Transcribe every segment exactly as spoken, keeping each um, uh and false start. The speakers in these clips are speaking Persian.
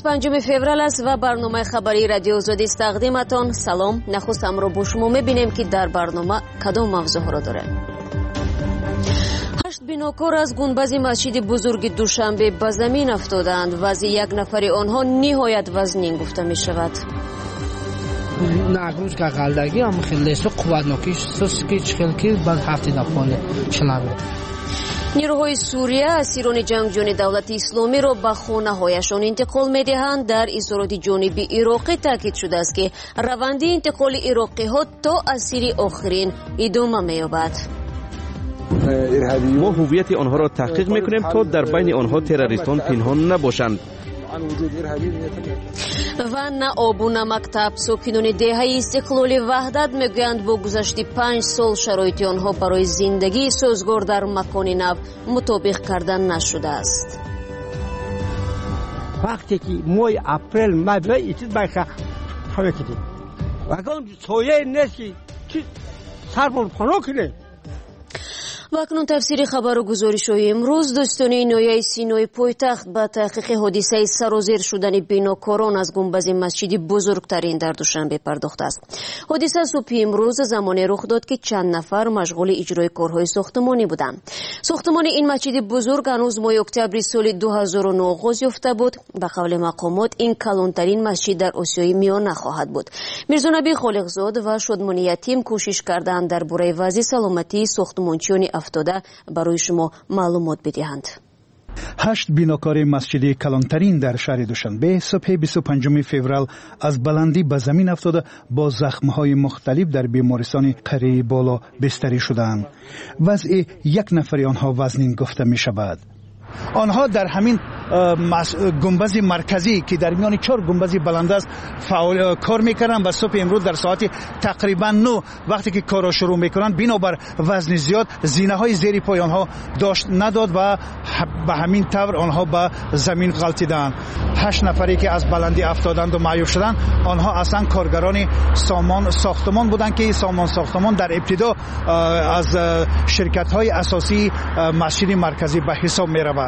بیست و پنجم فوریه است و برنامه خبری رادیو آزادی است تقدیمتان. سلام، نخست امر با شما می‌بینیم که در برنامه کدام موضوع را داریم. هشت بیناکار از گنبد مسجد بزرگ دوشنبه به زمین افتادند. وضع یک نفر آنها نهایت وزنین گفته می شود. нагрузка қалдагӣ ҳам хеле су қувватнокиш суски чихелки баъд ҳафти нафони члаби نیروهای سوریه اسیران جنگجوی دولت اسلامی را به خانه‌هایشان انتقال می‌دهند. در اظهارات جانبی عراقی تاکید شده است که روند انتقال عراقی‌ها تا اسیر آخرین ادامه می‌یابد. ما هویت آنها را تحقیق می‌کنیم تا در بین آنها تروریستان پنهان نباشند. و نه آب و نه مکتب. ساکنان دهه استقلال وحدت میگویند با گذشت پنج سال شرایط آنها برای زندگی سازگار در مکان نو مطابق کردن نشده است. وقتی که ماه اپریل مدرسه ایتید باشه حالا کدید وگان سایه نیست که سربان پناه کنه. و اکنون تفسیر خبر و گزارش های امروز. دوستان نایه سینای پایتخت به تحقیق حادثه سرازیر شدن بیناکاران از گنبد مسجد بزرگترین در دوشنبه پرداخته است. حادثه صبح امروز زمانی رخ داد که چند نفر مشغول اجرای کارهای ساختمانی بودند. ساختمان این مسجد بزرگ هنوز ماه اکتبر سال دو هزار و نه آغاز یافته بود. به قول مقامات این کلانترین مسجد در آسیای میانه خواهد بود. میرزا نبی خالقزاد و شادمانی یتیم کوشش کردند درباره وضع سلامتی ساختمانچیان افتاده برای شما معلومات بدهند. هشت بیناکار مسجد کلانترین در شهر دوشنبه صبح بیست و پنجم فوریه از بلندی به زمین افتاده با زخم‌های مختلف در بیمارستان قره بالا بستری شدند. وضع یک نفر آنها وزنین گفته می شود. آنها در همین گنبد مرکزی که در میان چهار گنبد بلند است فعال کار میکنند و صبح امروز در ساعت تقریبا نه وقتی که کار را شروع میکنند بنابر وزن زیاد زینه های زیر پای آنها داشت نداد و به همین طور آنها به زمین غلطیدند. هشت نفری که از بلندی افتادند و معیوب شدند آنها اصلا کارگران سامان ساختمان بودند که سامان ساختمان در ابتدا از شرکت های اساسی مسجد مرکزی به حساب می رود.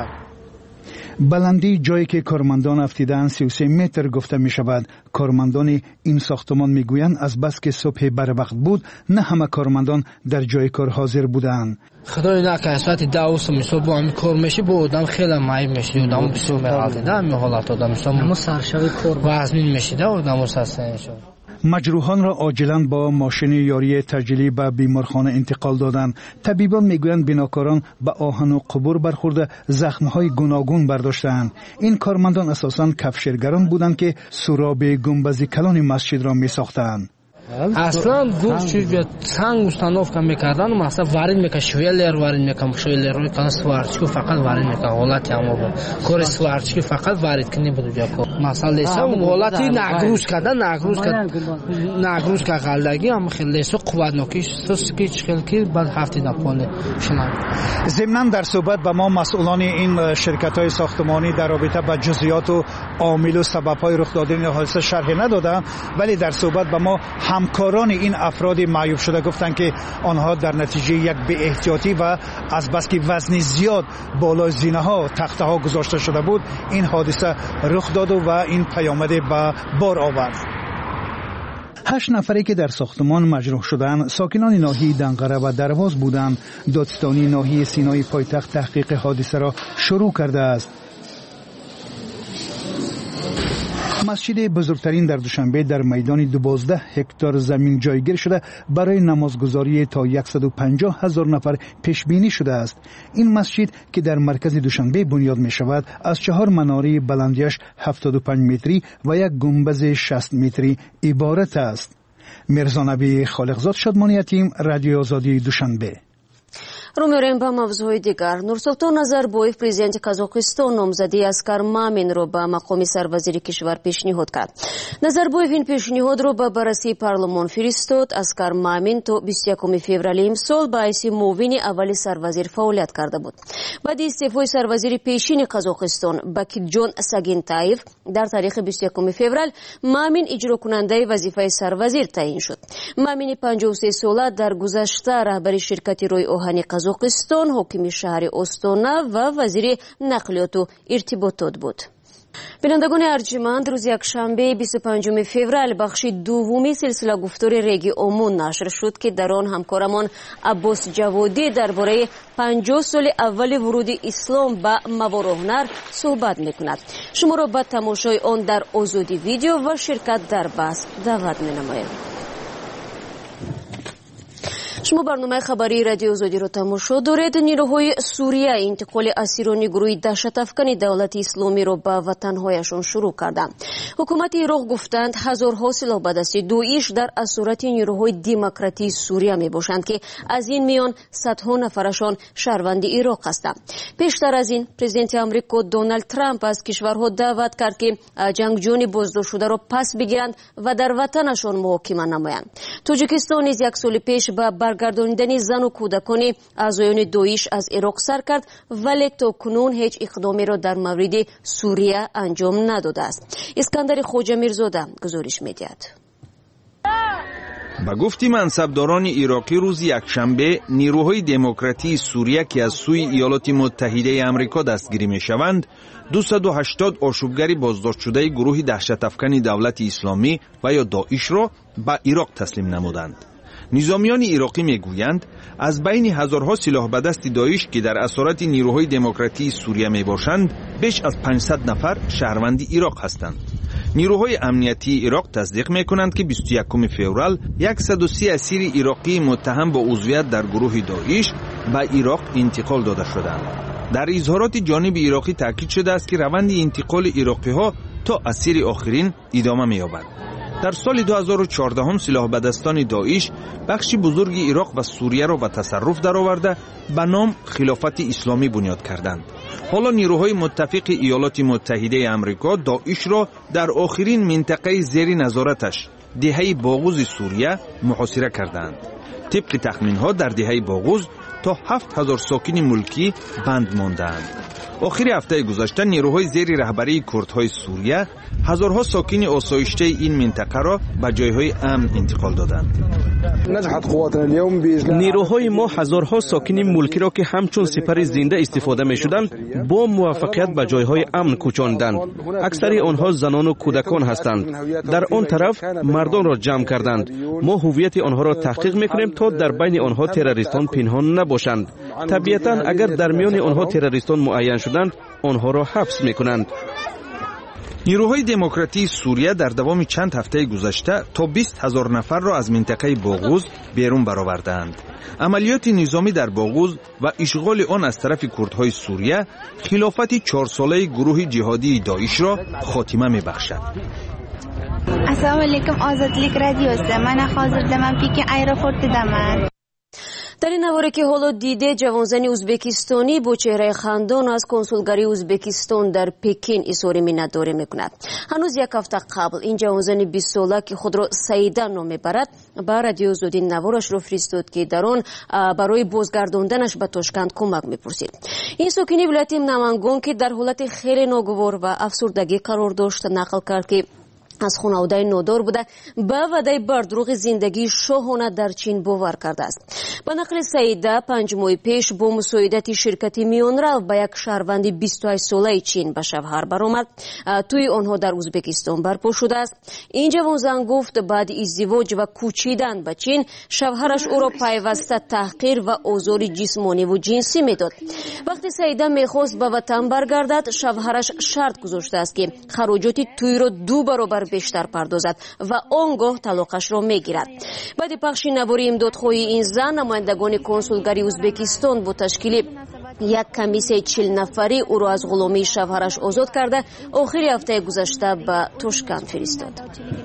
بلندی جایی که کارمندان افتیدند سی و سه متر گفته می شود. کارمندان این ساختمان می گویند از بس که صبح بر وقت بود نه همه کارمندان در جای کار حاضر بودند. خدای نکنه ساعت دوست میصبح با همین کار میشه با آدم خیلی معیب میشه آدم بسیار میغلطه همین حالت آدم میشه سرشوی کار وزنین میشه آدم سرسنه شد. مجروحان را عاجلاً با ماشین یاری ترجیحی به بیمارخانه انتقال دادند. طبیبان میگویند بیناکاران به آهن و قبور برخورده زخم‌های گوناگون برداشتند. این کارمندان اساساً کفشرگران بودند که سراب گنبد کلان مسجد را میساختند. اصلا گفت چیز سنگ установка میکردن و مثلا وارد میکرد شویلر وارد میکرد شویلر روی کلاس سوارچی فقط وارد میکرد حالت اما بود کار سوارچی فقط وارد کنی بود جا کو مثلا سه حالتی ناگروز کردن ناگروز کردن ناگروز که قلدگی هم خیلی سو قوتناکیش سوسکی چخلکی بعد هفته نپونه شنان. ضمناً در صحبت با ما مسئولان این شرکت‌های ساختمانی در رابطه با جزئیات و عامل و سبب‌های رخ دادن این حادثه شرح ندادند ولی در صحبت با ما همکاران این افراد معیوب شده گفتند که آنها در نتیجه یک بی احتیاطی و از بس که وزن زیاد بالای زینه ها تخته ها گذاشته شده بود این حادثه رخ داد و این پیامد به بار آورد. هشت نفری که در ساختمان مجروح شدند ساکنان ناحیه دنقره و درواز بودند. دادستانی ناحیه سینای پایتخت تحقیق حادثه را شروع کرده است. مسجد بزرگترین در دوشنبه در میدان دوازده هکتار زمین جایگیر شده برای نمازگزاری تا صد و پنجاه هزار نفر پیش بینی شده است. این مسجد که در مرکز دوشنبه بنیاد می شود از چهار مناره بلندیش هفتاد و پنج متری و یک گنبد شصت متری عبارت است. میرزا نبی خالقزاد شادمانی یتیم رادیو آزادی دوشنبه. رو می‌ریم به موضوع دیگر. نورسултон Назарбоев президент قزاقستان نامزدی اسکر مامین رو به مقام سروزیر کشور پیشنهاد کرد. نظربویف این پیشنهاد رو به بررسی پارلمان فرستاد. اسکر مامین تا بیست و یکم فوریه امسال به حیث معاون اول سروزیر فعالیت کرده بود. بعد استعفای سروزیر پیشین قزاقستان بکیجان ساگینتایف در تاریخ بیست و یکم فوریه مامین اجرا کننده وظیفه سروزیر تعیین شد. مامین پنجاه و سه ساله در گذشته رهبری شرکت روی آهن قزاقستان، حاکم شهر استانا و وزیر نقلیات و ارتباطات بود. بینندگان ارجمند، روز یکشنبه بیست و پنجم فوریه بخش دومی سلسله گفتار رگی امون نشر شد که در آن همکارمان عباس جوادی درباره پنجاه سال اول ورود اسلام به موار و هنر صحبت میکند. شما را به تماشای آن در آزادی ویدیو و شرکت در بحث دعوت مینمایم. شما برنامه خبری رادیو آزادی را تماشا دارید. نیروهای سوریه انتقال اسیران گروه دهشت افکن دولت اسلامی را به وطنهایشان شروع کردند. حکومت عراق گفتند هزارها سلاح بدست داعش در اسارت نیروهای دموکراتی سوریه می باشند که از این میان صدها نفرشان شهروند عراق هستند. پیشتر از این پرزیدنت آمریکا دونالد ترامپ از کشورها دعوت کرد که جنگجویان بازداشت شده را پس بگیرند و در وطنشان محاکمه نمایند. تاجیکستان نیز یک سال پیش به برگرداندن زن و کودکان اعضایان داعش از عراق سر کرد، ولی تا کنون هیچ اقدامی را در مورد سوریه انجام نداده است. اسکندر خوجه میرزاده گزارش می‌دهد. با گفتی منصبداران عراقی روز یکشنبه نیروهای دموکراتی سوریه که از سوی ایالات متحده آمریکا دستگیری می‌شوند دویست و هشتاد آشوبگر بازداشت شده گروه دهشت افکن دولت اسلامی و یا داعش را به عراق تسلیم نمودند. نظامیان عراقی میگویند از بین هزارها سلاح به دست داعش که در اسارت نیروهای دموکراتی سوریه می باشند بیش از پانصد نفر شهروند عراق هستند. نیروهای امنیتی عراق تصدیق می کنند که بیست و یکم فوریه صد و سی اسیر عراقی متهم با عضویت در گروه داعش به عراق انتقال داده شدند. در اظهارات جانب عراقی تاکید شده است که روند انتقال عراقی ها تا اسیر آخرین ادامه می یابد. در سال دو هزار و چهارده هم سلاح بدستان داعش بخشی بزرگ عراق و سوریه را به تصرف درآورده به نام خلافت اسلامی بنیاد کردند. حالا نیروهای متفق ایالات متحده آمریکا داعش را در آخرین منطقه زیر نظارتش دهه باغوز سوریه محاصره کردند. طبق تخمین‌ها در دهه باغوز تا هفت هزار ساکن ملکی بند ماندند. آخر هفته گذشته نیروهای زیر رهبری کردهای سوریه هزارها ساکن آسایشته این منطقه را به جایهای امن انتقال دادند. نیروهای ما هزارها ساکن ملکی را که همچون سپر زنده استفاده می شدند با موفقیت به جایهای امن کوچاندند. اکثر آنها زنان و کودکان هستند. در آن طرف مردان را جمع کردند. ما هویت آنها را تحقیق می کنیم تا در بین آنها تروریستان پنهان نباشند. طبیعتا اگر در میان آنها تروریستان معین شدند آنها را حبس می کنند. نیروهای دموکراتی سوریه در دوام چند هفته گذشته تا بیست هزار نفر را از منطقه باغوز بیرون برآوردند. عملیات نظامی در باغوز و اشغال آن از طرف کردهای سوریه خلافت چهار ساله گروه جهادی داعش را خاتمه می‌بخشد. السلام علیکم، آزادلیک رادیو است. من حاضر دمم پیک ایرپورت دمم. در این نواره که حالا دیده جوانزن ازبکستانی با چهره خندان از کنسولگری ازبکستان در پکین اظهار مینتداری میکند. هنوز یک هفته قبل این جوانزن بیست ساله که خود را سعیده نام میبرد با رادیو آزادی نوارش را فرستاد که در آن برای بازگرداندنش به تاشکند کمک میپرسید. این ساکن ولایت نمنگان که در حالت خیلی ناگوار و افسردگی قرار داشت نقل کرد که از خانواده نادار بوده به وعده بردروغ زندگی شاهانه در چین باور کرده است. به نقل سعیده پنج ماه پیش با مساعدت شرکت میانرو به یک شهروند بیست و هشت ساله چین به شوهر برآمد. توی آنها در ازبکستان برپا شده است. این جوان زن گفت بعد ازدواج و کوچیدن به چین شوهرش او را پیوسته تحقیر و آزار جسمانی و جنسی میداد. وقتی سعیده میخواست به وطن برگردد شوهرش شرط گذاشته است که خراجات توی را دو برابر بیشتر پردازد و آنگاه طلاقش را میگیرد. بعد پخش نواری امدادخواهی این زن نمایندگان کنسولگری ازبکستان با تشکیل یک کمیسه چهل نفری او را از غلامی شوهرش آزاد کرده آخر هفته گذشته به تاشکند فرستاد.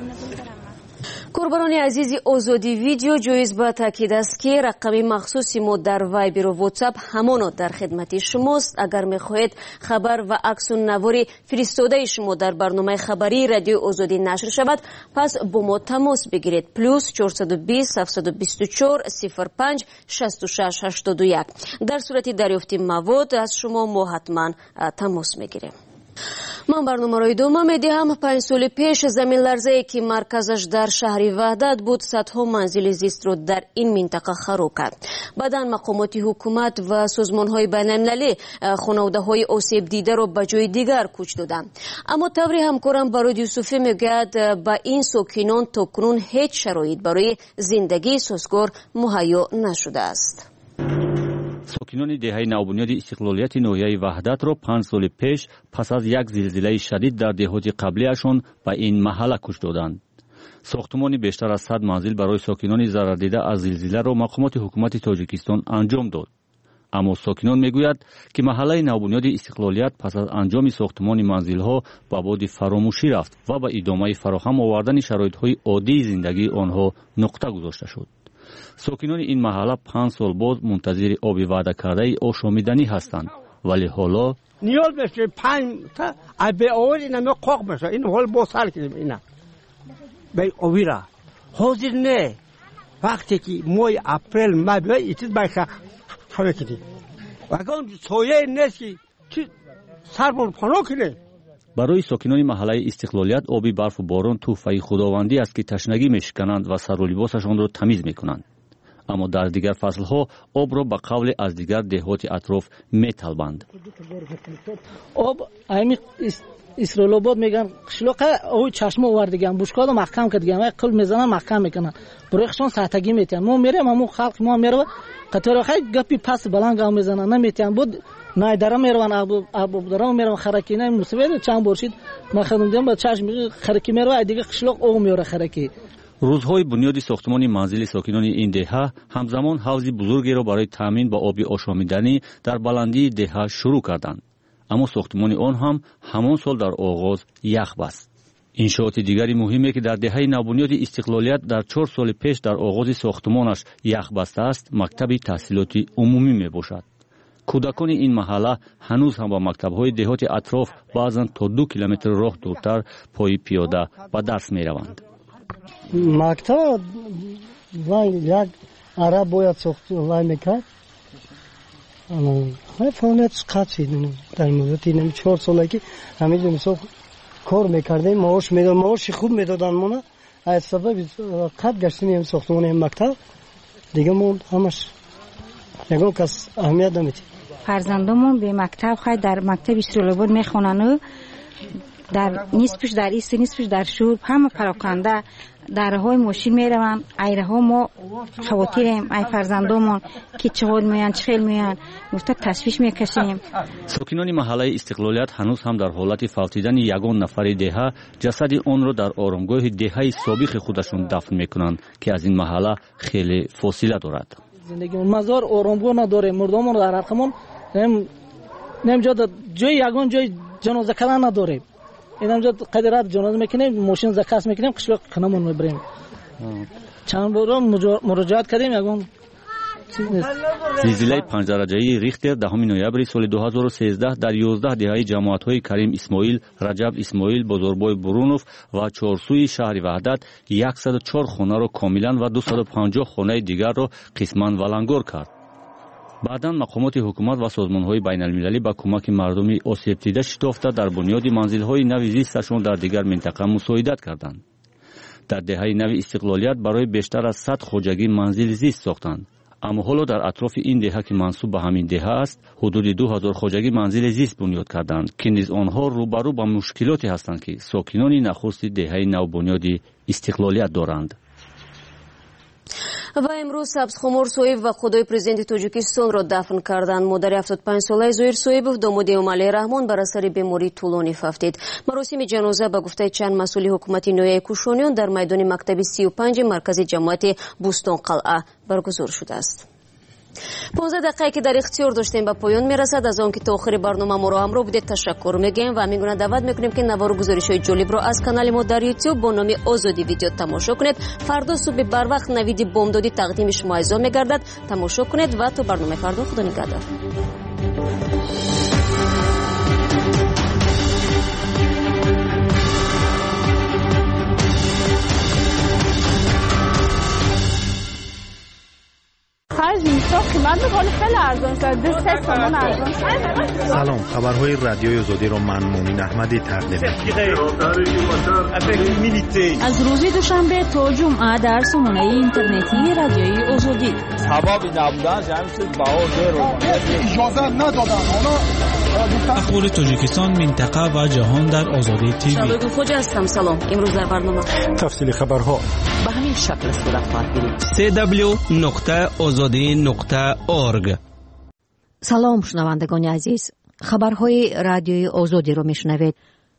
قربانان عزیز آزادی ویدیو جایز با تاکید است که رقم مخصوصی ما در وایبر و واتساپ همانا در خدمت شماست. اگر میخواهید خبر و عکس و نواری فرستاده شما در برنامه خبری رادیو آزادی نشر شود پس با ما تماس بگیرید. پلوس چهارصد و بیست هفتصد و بیست و چهار صفر پنج شصت و شش هشتاد و یک. در صورت دریافت مواد از شما ما حتما تماس میگیریم. من برنامه را ادامه میدهم. پنج سال پیش زمین لرزه‌ای که مرکزش در شهر وحدت بود صدها منزل زیست را در این منطقه خراب کرد. بعداً مقامات حکومت و سازمان‌های بین‌المللی خانواده‌های آسیب دیده را به جای دیگر کوچ دادند. اما تبری همکارم برای یوسفی میگوید به این ساکنان تاکنون هیچ شرایط برای زندگی سازگار مهیا نشده است. ساکنان دهه نوبنیاد استقلالیت ناحیه وحدت را پنج سال پیش پس از یک زلزله شدید در دهات قبلیشان به این محله کوچ دادند. ساختمان بیشتر از صد منزل برای ساکنان ضرر دیده از زلزله را مقامات حکومت تاجیکستان انجام داد. اما ساکنان میگویند که محله نوبنیاد استقلالیت پس از انجام ساختمان منزل‌ها به باد فراموشی رفت و به ادامه فراهم آوردن شرایط‌های عادی زندگی آنها نقطه گذاشته شد. ساکنان این محله پنج سال باز منتظر آبی وعده کرده آشامیدنی هستند، ولی حالا نیاز بشه پنج تا به آور اینا می قاق بشه. این حال با سال کردیم اینا به آویرا حاضر نه. وقتی که ماه اپریل ماه به ایتید باشه خواهی کردیم و اگر سایه نیست که سر بر پناه کنه. برای ساکنان محله استقلالیت آبی برف و باران تحفه خداوندی است که تشنگی میشکنند و سر و لباسشان را تمیز میکنند. اما در دیگر فصلها آب را به قول از دیگر دهات اطراف میطلبند. آب امی اسرائیل میگن قشلاق او چشمه آوردگان بوشکاد محکم کردگان قلب میزنن محکم میکنن برایشون ساعتگی میتن. ما میریم ما خلق ما میره قطار خیلی گپی پس بلند گام میزنن نمیتن بود نه درم میروان آب آب درم میروان خرکی نه مسئله چند برشید ما خدمت دیم با چشم خرکی میروان دیگه قشلاق او میاره خرکی. روزهای بنیادی ساختمان منزل ساکنان این دهه همزمان حوض بزرگی را برای تامین با آب آشامیدنی در بلندی دهه شروع کردند. اما ساختمان آن هم همان سال در آغاز یخ بست. انشاءات دیگری مهمی که در دهه نوبنیاد استقلالیت در چهار سال پیش در آغاز ساختمانش یخ بسته است مکتب تحصیلات عمومی می باشد. کودکان این محله هنوز هم با مکتب‌های دهات اطراف بعضاً تا دو کیلومتر راه دورتر پای پیاده به درس می روند. مکتب وای یک عرب باید ساخت وای میکرد. اما فعالیت قطعی در مدت این چهار سالگی همین مثلا کار میکردیم معاش میداد معاش خوب میدادن ما از سبب قد گشتیم این ساختمان این مکتب دیگه ما همش نگاه کس اهمیت نمیدیم. فرزندمون به مکتب خواهد در مکتب اسرائیل میخونن و در نصفش در ایست نصفش در شور همه پراکنده درهای ماشین میروند. ایره ها ما خواتیریم ای فرزندمون که چقدر میان چخیل میان گفته تشویش میکشیم. ساکنان محله استقلالیت هنوز هم در حالت فوتیدن یگان نفر دهه جسد آن را در آرامگاه دهه سابق خودشون دفن میکنند که از این محله خیلی فاصله دارد. زندگی مزار آرامگاه نداره. مردمون در حرقمون نمیجا جای یگان جای جنازه کردن نداره. این همجا قدرات جنازه میکنیم ماشین زکاس میکنیم قشلاق خنمون میبریم. چند بار مراجعات کردیم یگان زلزله پنج درجه ریختر دهم نوامبر سال دو هزار و سیزده در یازده دهه جماعت‌های کریم اسماعیل، رجب اسماعیل، بزرگبای برونوف و چهارسوی شهر وحدت صد و چهار خانه را کاملا و دویست و پنجاه خانه دیگر را قسماً ولنگار کرد. بعداً مقامات حکومت و سازمان‌های بین‌المللی با کمک مردم آسیب دیده شتافته در بنیاد منزل‌های نو زیستشان در دیگر منطقه مساعدت کردند. در دهه نو استقلالیت برای بیشتر از صد خواجگی منزل زیست ساختند. اما حالا در اطراف این دهه که منسوب به همین دهه است حدود دو هزار خواجگی منزل زیست بنیاد کردند که نیز آنها روبرو با مشکلاتی هستند که ساکنان نخست دهه نو بنیاد استقلالیت دارند. و امروز سبز خمر سویب و خدای پرزیدنت تاجیکستان را دفن کردند. مادر هفتاد و پنج ساله زویر سویبوف داماد امام رحمان بر اثر بیماری طولانی فوتید. مراسم جنازه به گفته چند مسئول حکومت نویای کوشانیان در میدان مکتب سی و پنج مرکز جماعت بوستان قلعه برگزار شده است. پانزده دقیقه که در اختیار داشتیم به پایان میرسد. از آن که تا آخر برنامه ما را همراه بودید تشکر میگیم و همین گونه دعوت میکنیم که نوار و گزارش‌های جالب را از کانال ما در یوتیوب با نام آزادی ویدیو تماشا کنید. فردا صبح بر وقت نوید بامدادی تقدیم شما اجرا میگردد. تماشا کنید و تا برنامه فردا خدا نگهدار. خرج میشه خیلی خیلی ارزان شد. دو سه تومن ارزان شد. سلام، خبرهای رادیوی آزادی رو من مومین احمدی تقدیم می‌کنم. از روز دوشنبه تا جمعه در سامانه اینترنتی رادیوی آزادی. سبب نبودن جمعیت باور رو اجازه ندادن. اخبار تاجیکستان، منطقه و جهان در آزادی تیوی. شبکه خوج هستم. سلام. امروز در برنامه تفصیل خبرها به همین شکل صورت خواهد گرفت. سی دبلیو نقطه آزادی نقطه اورگ. سلام شنوندگان عزیز، خبرهای رادیوی آزادی رو میشنوید.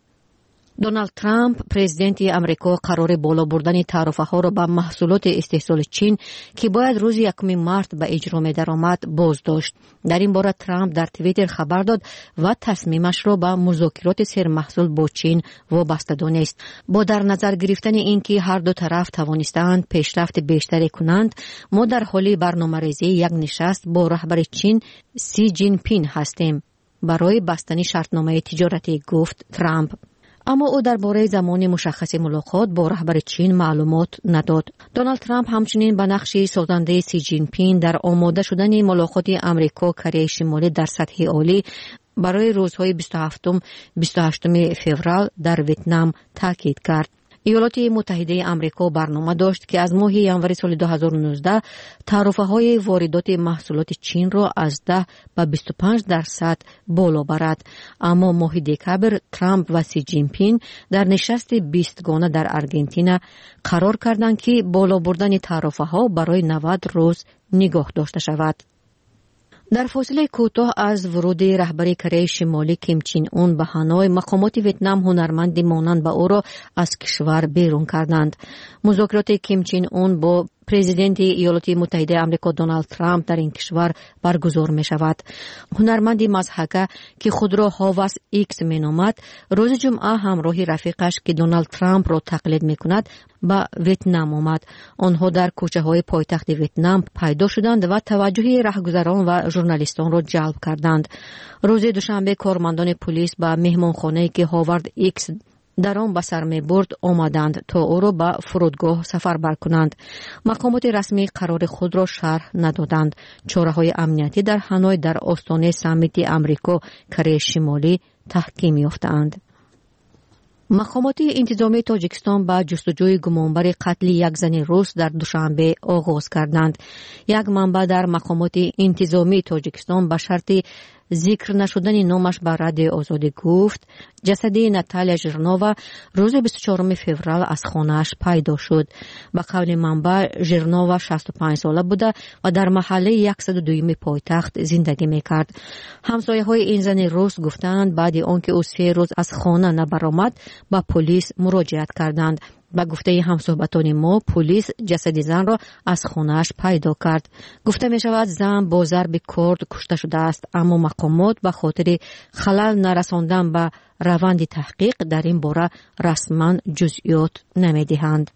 دونالد ترامپ پرزیدنت امریکا قرار بالا بردن تعرفه‌ها را به محصولات استحصال چین که باید روز یکم مارس به اجرا می‌درآمد باز داشت. در این باره ترامپ در توییتر خبر داد و تصمیمش را به مذاکرات سرمحصول با چین وابسته دانست. با در نظر گرفتن اینکه هر دو طرف توانستند پیشرفت بیشتری کنند، ما در حال برنامه‌ریزی یک نشست با رهبر چین سی جین پین هستیم برای بستن شرطنامه تجارتی، گفت ترامپ. اما او درباره زمان مشخص ملاقات با رهبر چین معلومات نداد. دونالد ترامپ همچنین به نقش سازنده سی جین پین در آماده شدن ملاقات امریکا کره شمالی در سطح عالی برای روزهای بیست و هفتم بیست و هشتم فوریه در ویتنام تاکید کرد. ایالات متحده آمریکا برنامه داشت که از ماه ژانویه سال دو هزار و نوزده تعرفه‌های واردات محصولات چین را از ده به بیست و پنج درصد بالا برد. اما ماه دکبر ترامپ و سی جین پین در نشست بیستگانه در آرژانتین قرار کردند که بالا بردن تعرفه‌ها برای نود روز نگاه داشته شود. در فاصله کوتاه از ورود رهبر کره شمالی کیم چین اون به هانوی، مقامات ویتنام هنرمندی مانند به او را از کشور بیرون کردند. مذاکرات کیم چین اون با پرزیدنت ایالات متحده آمریکا دونالد ترامپ در این کشور برگزار می شود. هنرمندی مضحکه که خود را هاوس ایکس می نامد، روز جمعه همراه رفیقش که دونالد ترامپ را تقلید می کند به ویتنام آمد. آنها در کوچه های پایتخت ویتنام پیدا شدند و توجه رهگذران و ژورنالیستان را جلب کردند. روز دوشنبه کارمندان پلیس به مهمانخانه‌ای که هاوارد ایکس در آن به سر می برد آمدند تا او را به فرودگاه سفربر کنند. مقامات رسمی قرار خود را شرح ندادند. چاره‌های امنیتی در هانوی در آستانه سامیت آمریکا کره شمالی تحکیم یافتند. مقامات انتظامی تاجیکستان با جستجوی گمانبر قتل یک زن روس در دوشنبه آغاز کردند. یک منبع در مقامات انتظامی تاجیکستان به شرط ذکر نشدن نامش بر رادیو آزادی گفت جسد ناتالیا ژیرنووا روز بیست و چهارم فوریه از خانه‌اش پیدا شد. به قول منبع ژیرنووا شصت و پنج ساله بوده و در محله صد و دو پایتخت زندگی میکرد. همسایه‌های این زن روس گفتند بعد آنکه او سه روز از خانه نبرآمد به پلیس مراجعت کردند. با گفته همصحبتان ما، پلیس جسد زن را از خانه‌اش پیدا کرد. گفته می شود زن با ضرب کارد کشته شده است، اما مقامات به خاطر خلل نرساندن به روند تحقیق در این باره رسما جزئیات نمی دهند.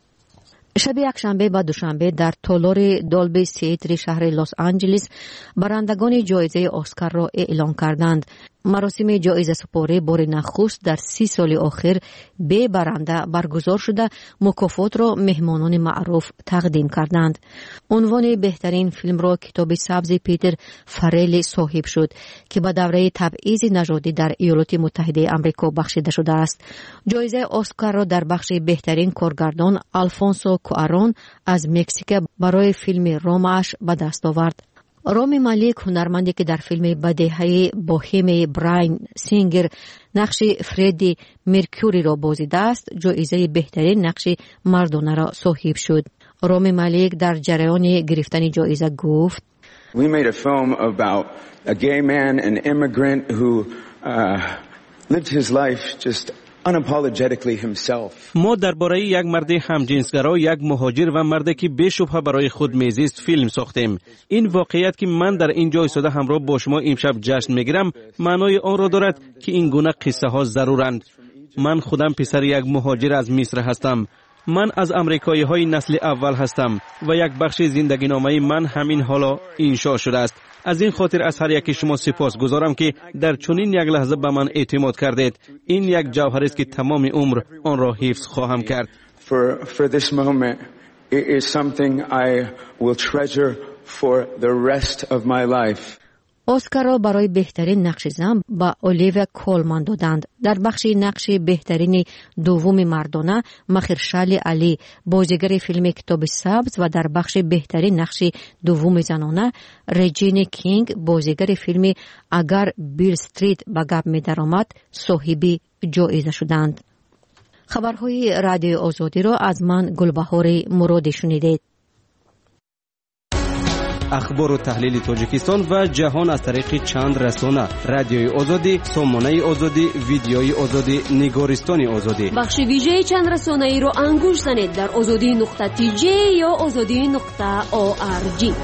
شب یکشنبه و دوشنبه در تالار دالبی سیتر شهر لس آنجلس برندگان جایزه اسکار را اعلام کردند. مراسم جایزه سپاری بار نخست در سی سال آخر به برنده برگزار شده مکافات را مهمانان معروف تقدیم کردند. عنوان بهترین فیلم را کتاب سبز پیتر فریل صاحب شد که به دوره تبعیض نژادی در ایالات متحده آمریکا بخشیده شده است. جایزه اسکار را در بخش بهترین کارگردان آلفونسو کوارون از مکزیک برای فیلم رومش به دست آورد. رامی مالیک، هنرمندی که در فیلم بدیهی بوهیم براین سینگر نقش فردی مرکوری را بازیده است، جایزه بهترین نقش مردانه را صاحب شد. رامی مالیک در جریان گرفتن جایزه گفت: We made a film about a gay man, an immigrant who uh, lived his life just unapologetically himself. ما درباره یک مرد همجنسگرا، یک مهاجر و مردی که بی‌شبهه برای خود میزیست فیلم ساختیم. این واقعیت که من در اینجا ایستاده همراه با شما امشب جشن میگیرم معنای آن را دارد که این گونه قصه ها ضرورند. من خودم پسر یک مهاجر از مصر هستم. من از امریکایی های نسل اول هستم و یک بخش زندگی نامه من همین حالا انشا شده است. از این خاطر از هر یک شما سپاس گزارم که در چنین یک لحظه به من اعتماد کردید. این یک جوهر است که تمام عمر آن را حفظ خواهم کرد. For for this moment it is something I will treasure for the rest of my life. اسکار را برای بهترین نقش زن با اولیویا کولمان دادند. در بخش نقش بهترین دوم مردانه مهرشالی علی بازیگر فیلم کتاب سبز و در بخش بهترین نقش دوم زنانه رجینا کینگ بازیگر فیلم اگر بیل استریت به گپ می درآمد صاحب جایزه شدند. خبرهای رادیو آزادی را از من گلبهار مرادی شنیدید. اخبار و تحلیل تاجیکستان و جهان از طریق چند رسانه: رادیوی آزادی، سامانه آزادی، ویدیوی آزادی، نگارستان آزادی. بخش ویژه چند رسانه ای رو انگوش زنید در آزادی نقطه تی جی یا آزادی نقطه او آر جی.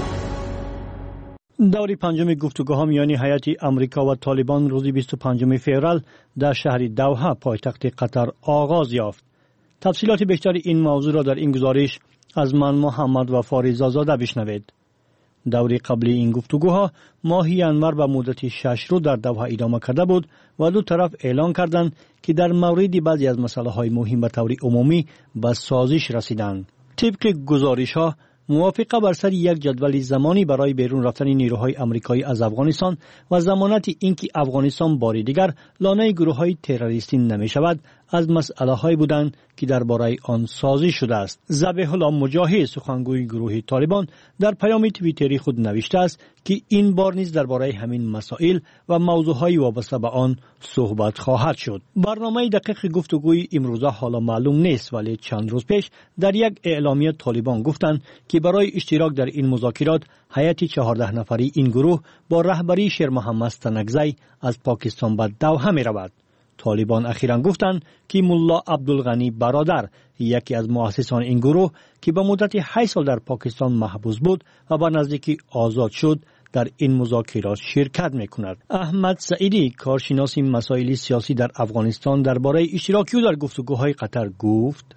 دور پنجم گفتگوها میان هیئت امریکا و طالبان روز بیست و پنجم فوریه در شهر دوحه پایتخت قطر آغاز یافت. تفصیلات بیشتر این موضوع را در این گزارش از من محمد و فاریزاده بشنوید. دوره قبلی این گفتگوها ماهی انور به مدت شش روز در دوحه ادامه کرده بود و دو طرف اعلان کردند که در مورد بعضی از مسائل های مهم به طور عمومی به سازش رسیدند. طبق گزارش ها موافقه بر سر یک جدول زمانی برای بیرون رفتن نیروهای آمریکایی از افغانستان و ضمانت اینکه افغانستان بار دیگر لانه گروه‌های تروریستی نمی‌شود از مسئله‌هایی بودند که درباره آن سازش شده است. ذبیح الله مجاهد سخنگوی گروه طالبان در پیام توییتری خود نوشته است که این بار نیز درباره همین مسائل و موضوعهای وابسته به آن صحبت خواهد شد. برنامه دقیق گفتگوی امروزه حالا معلوم نیست، ولی چند روز پیش در یک اعلامیه طالبان گفتند که برای اشتراک در این مذاکرات هیئت چهارده نفری این گروه با رهبری شیر محمد ستنگزی از پاکستان به دوحه می رود. طالبان اخیراً گفتند که ملا عبدالغنی برادر یکی از مؤسسان این گروه که به مدت هشت سال در پاکستان محبوس بود و به نزدیکی آزاد شد در این مذاکرات شرکت می‌کند. احمد سعیدی کارشناس مسائل سیاسی در افغانستان درباره اشتراک او در گفتگوهای قطر گفت: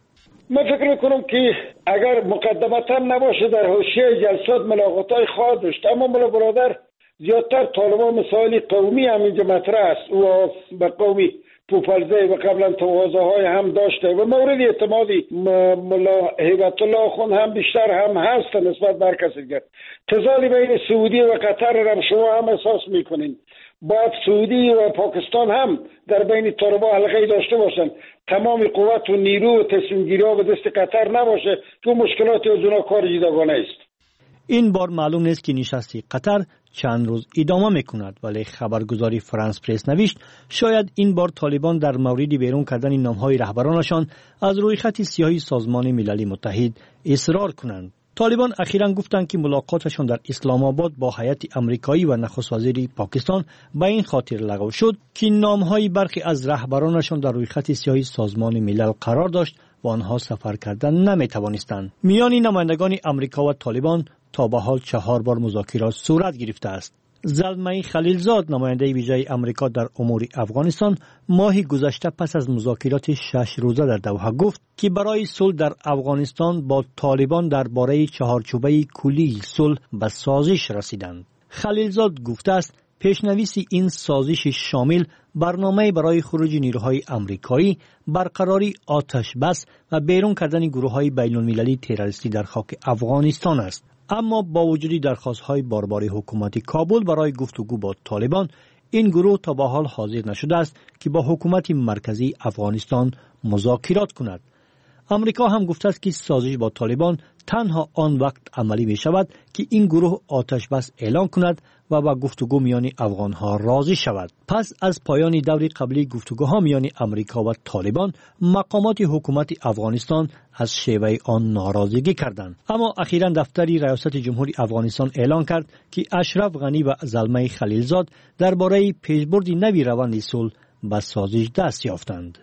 من فکر میکنم که اگر مقدمتا نباشه در حاشیه جلسات ملاقات‌های خواهد داشت، اما ملا برادر زیادتر طالبان مسائل قومی هم اینجا مطرح است. او به قومی پوپلزه و قبلا تواضع های هم داشته و مورد اعتمادی ملا هیبت الله خون هم بیشتر هم هست نسبت بر کسی دیگر. تضاد بین سعودی و قطر را شما هم احساس میکنین. باید سعودی و پاکستان هم در بین طالبان حلقه‌ای داشته باشند. تمام قوت و نیرو و تصمیم گیری ها به دست قطر نباشه که مشکلات از اونها کار جداگانه است. این بار معلوم نیست که نشست قطر چند روز ادامه میکند، ولی خبرگزاری فرانس پرس نوشت شاید این بار طالبان در مورد بیرون کردن نامهای رهبرانشان از روی خط سیاهی سازمان ملل متحد اصرار کنند. طالبان اخیراً گفتند که ملاقاتشان در اسلام آباد با هیئت آمریکایی و نخست وزیر پاکستان به این خاطر لغو شد که نامهای برخی از رهبرانشان در روی خط سیاهی سازمان ملل قرار داشت و آنها سفر کردن نمیتوانستند. میان نمایندگان آمریکا و طالبان تا به حال چهار بار مذاکرات صورت گرفته است. زلمه خلیلزاد نماینده ویژه آمریکا در امور افغانستان ماه گذشته پس از مذاکرات شش روزه در دوحه گفت که برای صلح در افغانستان با طالبان درباره چهارچوبه کلی صلح به سازش رسیدند. خلیلزاد گفته است پیشنویس این سازش شامل برنامه برای خروج نیروهای آمریکایی، برقراری آتش بس و بیرون کردن گروه‌های بین‌المللی تروریستی در خاک افغانستان است. اما با وجود درخواست‌های بارباری حکومت کابل برای گفتگو با طالبان، این گروه تا به حال حاضر نشده است که با حکومت مرکزی افغانستان مذاکرات کند. امریکا هم گفته است که سازش با طالبان تنها آن وقت عملی می شود که این گروه آتش بس اعلان کند و با گفتگو میان افغانها راضی شود. پس از پایان دور قبلی گفتگوها میان امریکا و طالبان، مقامات حکومت افغانستان از شیوه آن ناراضگی کردند. اما اخیراً دفتری ریاست جمهوری افغانستان اعلان کرد که اشرف غنی و زلمه خلیلزاد درباره پیشبرد نوی روند صلح به سازش دست یافتند.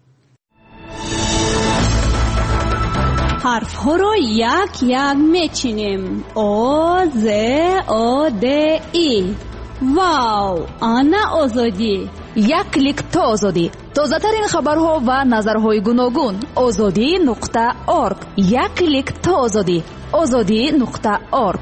حرف ها رو یک یک میچینیم. او ز او د ای. واو، آنا آزادی. یک کلیک تا آزادی. تازه ترین خبرها و نظرهای گوناگون. آزادی نقطه اورگ. یک کلیک تا آزادی. آزادی نقطه اورگ.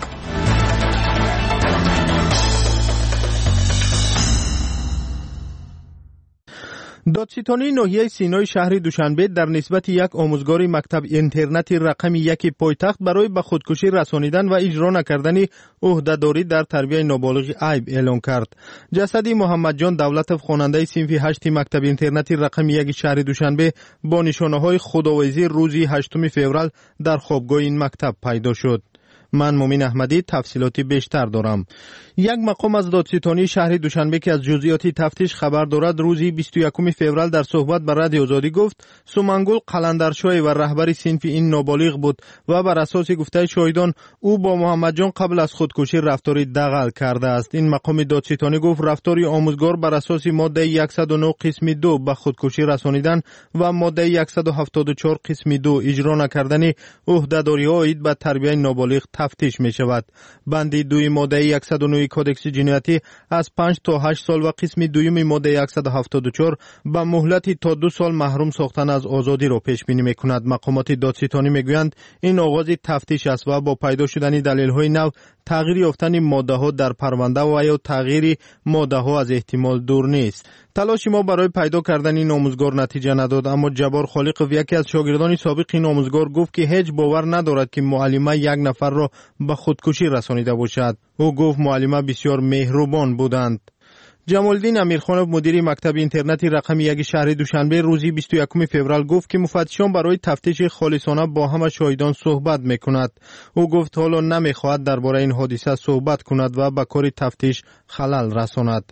دادستانی ناحیه سینای شهر دوشنبه در نسبت یک آموزگار مکتب اینترنتی رقم یک پایتخت برای به خودکشی رسانیدن و اجرا نکردن عهدهداری در تربیت نابالغ عیب اعلام کرد. جسد محمد جان دولتov خواننده صنف هشت مکتب اینترنتی رقم یک شهر دوشنبه با نشانه‌های خودآویزی روز هشتم فوریه در خوابگاه این مکتب پیدا شد. من مومین احمدی تفصیلاتی بیشتر دارم. یک مقام از دادستانی شهر دوشنبه که از جزئیات تفتیش خبر دارد روزی بیست و یکم فوریه در صحبت با رادیو آزادی گفت سومنگل قلندرشاه و رهبر صنف این نابالغ بود و بر اساس گفته شاهدان او با محمد جان قبل از خودکشی رفتاری دغل کرده است. این مقام دادستانی گفت رفتاری آموزگار بر اساس ماده صد و نه قسم دو به خودکشی رسانیدن و ماده صد و هفتاد و چهار قسم دو اجرا نکردن عهدهداری‌ها عاید به تربیت نابالغ تفتیش می شود. بندی دوی ماده صد و نه کودکس جنایتی از پنج تا هشت سال و قسم دویم ماده صد و هفتاد و چهار به مهلت تا دو سال محروم ساختن از آزادی را پیش بینی می کند. مقامات دادستانی می گویند این آغاز تفتیش است و با پیدا شدن دلیل های نو تغییر یافتن ماده ها در پرونده و یا تغییر ماده ها از احتمال دور نیست. تلاش ما برای پیدا کردن این آموزگار نتیجه نداد، اما جبار خالقov یکی از شاگردان سابق این آموزگار گفت که هیچ باور ندارد که معلمه یک نفر را به خودکشی رسانیده باشد. او گفت معلمه بسیار مهربان بودند. جمالدین امیرخانov مدیر مکتب اینترنتی رقم یک شهر دوشنبه روزی بیست و یکم فوریه گفت که مفتشان برای تفتیش خالصانه با همه شاهدان صحبت میکند. او گفت حالا نمیخواهد درباره این حادثه صحبت کند و به کار تفتیش خلل رساند.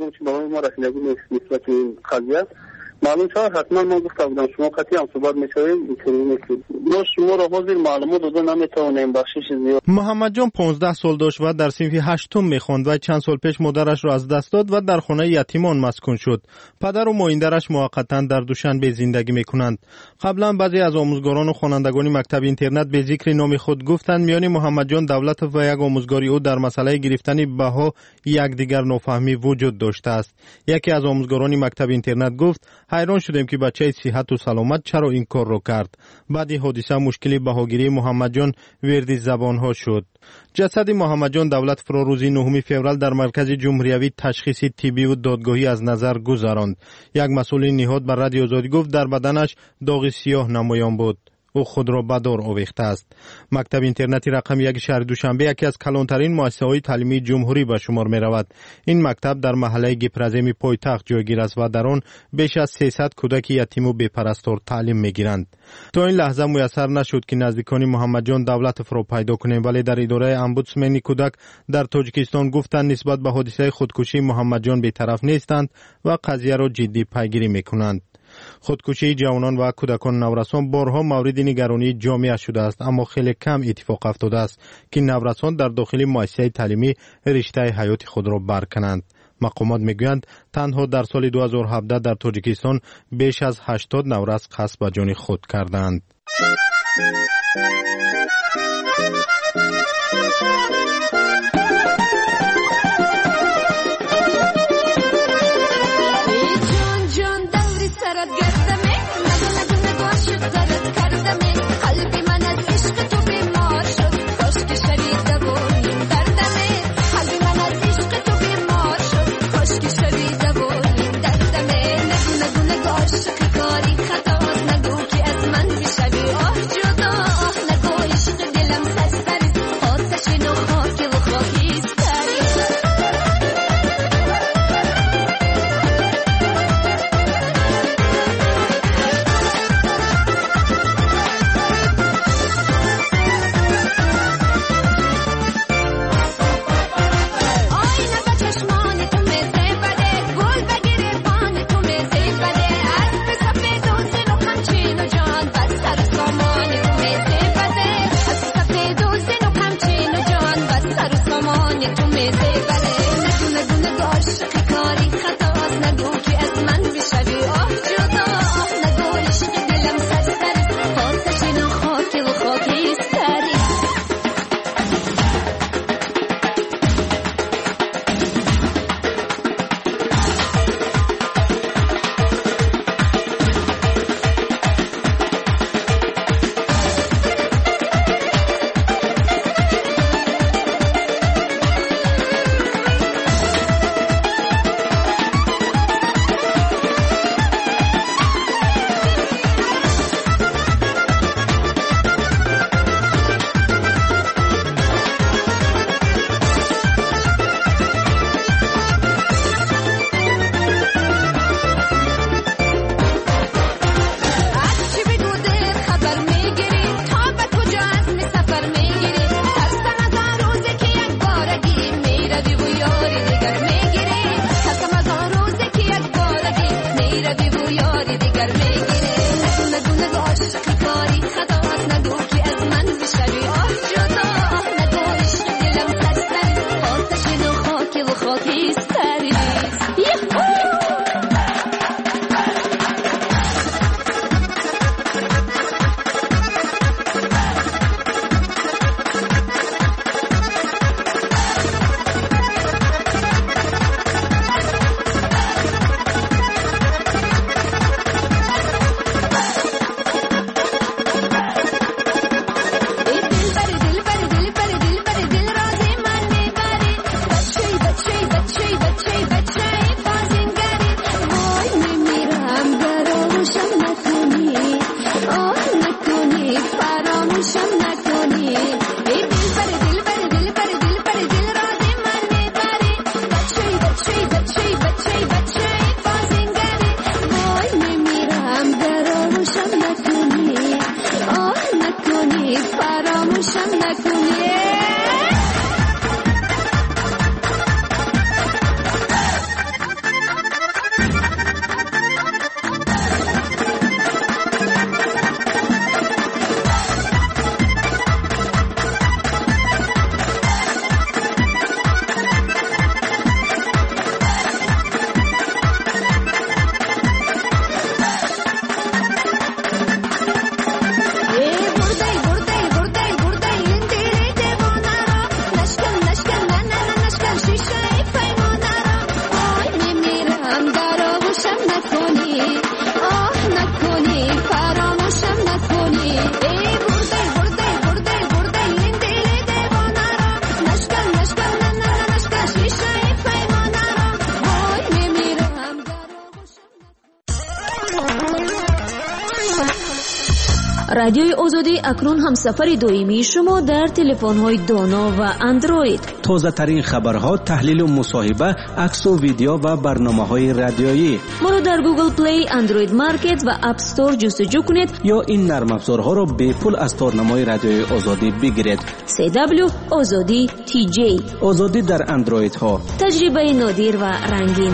معلوم شد حتما ما گفته بودم شما قطعی هم صحبت میشوید اینطوری نیست. ما شما را حاضر معلومات داده نمیتوانیم بخشش زیاد. محمد جان پانزده سال داشت و در صنف هشتم میخواند و چند سال پیش مادرش را از دست داد و در خانه یتیمان مسکون شد. پدر و ماینده‌اش موقتا در دوشنبه زندگی میکنند. قبلا بعضی از آموزگاران و خوانندگان مکتب اینترنت به ذکر نام خود گفتند میان محمد جان دولتov و یک آموزگاری او در مسئله گرفتن بها یکدیگر نافهمی وجود داشته است. یکی از آموزگاران مکتب اینترنت گفت حیران شدیم که بچه صحت و سلامت چرا این کار رو کرد. بعد حادثه مشکلی بهاگیری محمد جان ورد زبانها شد. جسد محمد جان دولتov را روز نهم فوریه در مرکز جمهوری تشخیصی طبی و دادگاهی از نظر گذراند. یک مسئول نهاد بر رادیو آزادی گفت در بدنش داغ سیاه نمایان بود. او خود را به دار آویخته است. مکتب اینترنتی رقم یک شهر دوشنبه یکی از کلانترین مؤسسه‌های تعلیمی جمهوری به شمار می رود. این مکتب در محله گپرزیم پایتخت جایگیر است و در آن بیش از سیصد کودک یتیم و بی‌پرستار تعلیم می گیرند. تا این لحظه میسر نشد که نزدیکان محمد جان دولتov را پیدا کنیم، ولی در اداره امبودسمن کودک در تاجیکستان گفتند نسبت به حادثه خودکشی محمد جان بی‌طرف نیستند و قضیه را جدی پیگیری می کنند. خودکشی جوانان و کودکان نورسان بارها مورد نگرانی جامعه شده است، اما خیلی کم اتفاق افتاده است که نورسان در داخل مؤسسه تعلیمی رشته حیات خود را برکنند. مقامات میگویند تنها در سال دو هزار و هفده در تاجیکستان بیش از هشتاد نورس قصد به جان خود کردند. عاشق کاری خطاست نگو که از من میشوی آه جدا فراموشم نکنی. رادیوی آزادی اکنون همسفر دائمی شما در تلفن‌های دانا و اندروید. تازه ترین خبرها، تحلیل و مصاحبه، عکس و ویدیو و برنامه‌های رادیویی. ما را در گوگل پلی، اندروید مارکت و اپ استور جستجو کنید یا این نرم افزارها را به پول از تارنمای رادیوی آزادی بگیرید. سی دبلیو آزادی تی جی. آزادی در اندروید ها. تجربه نادر و رنگین.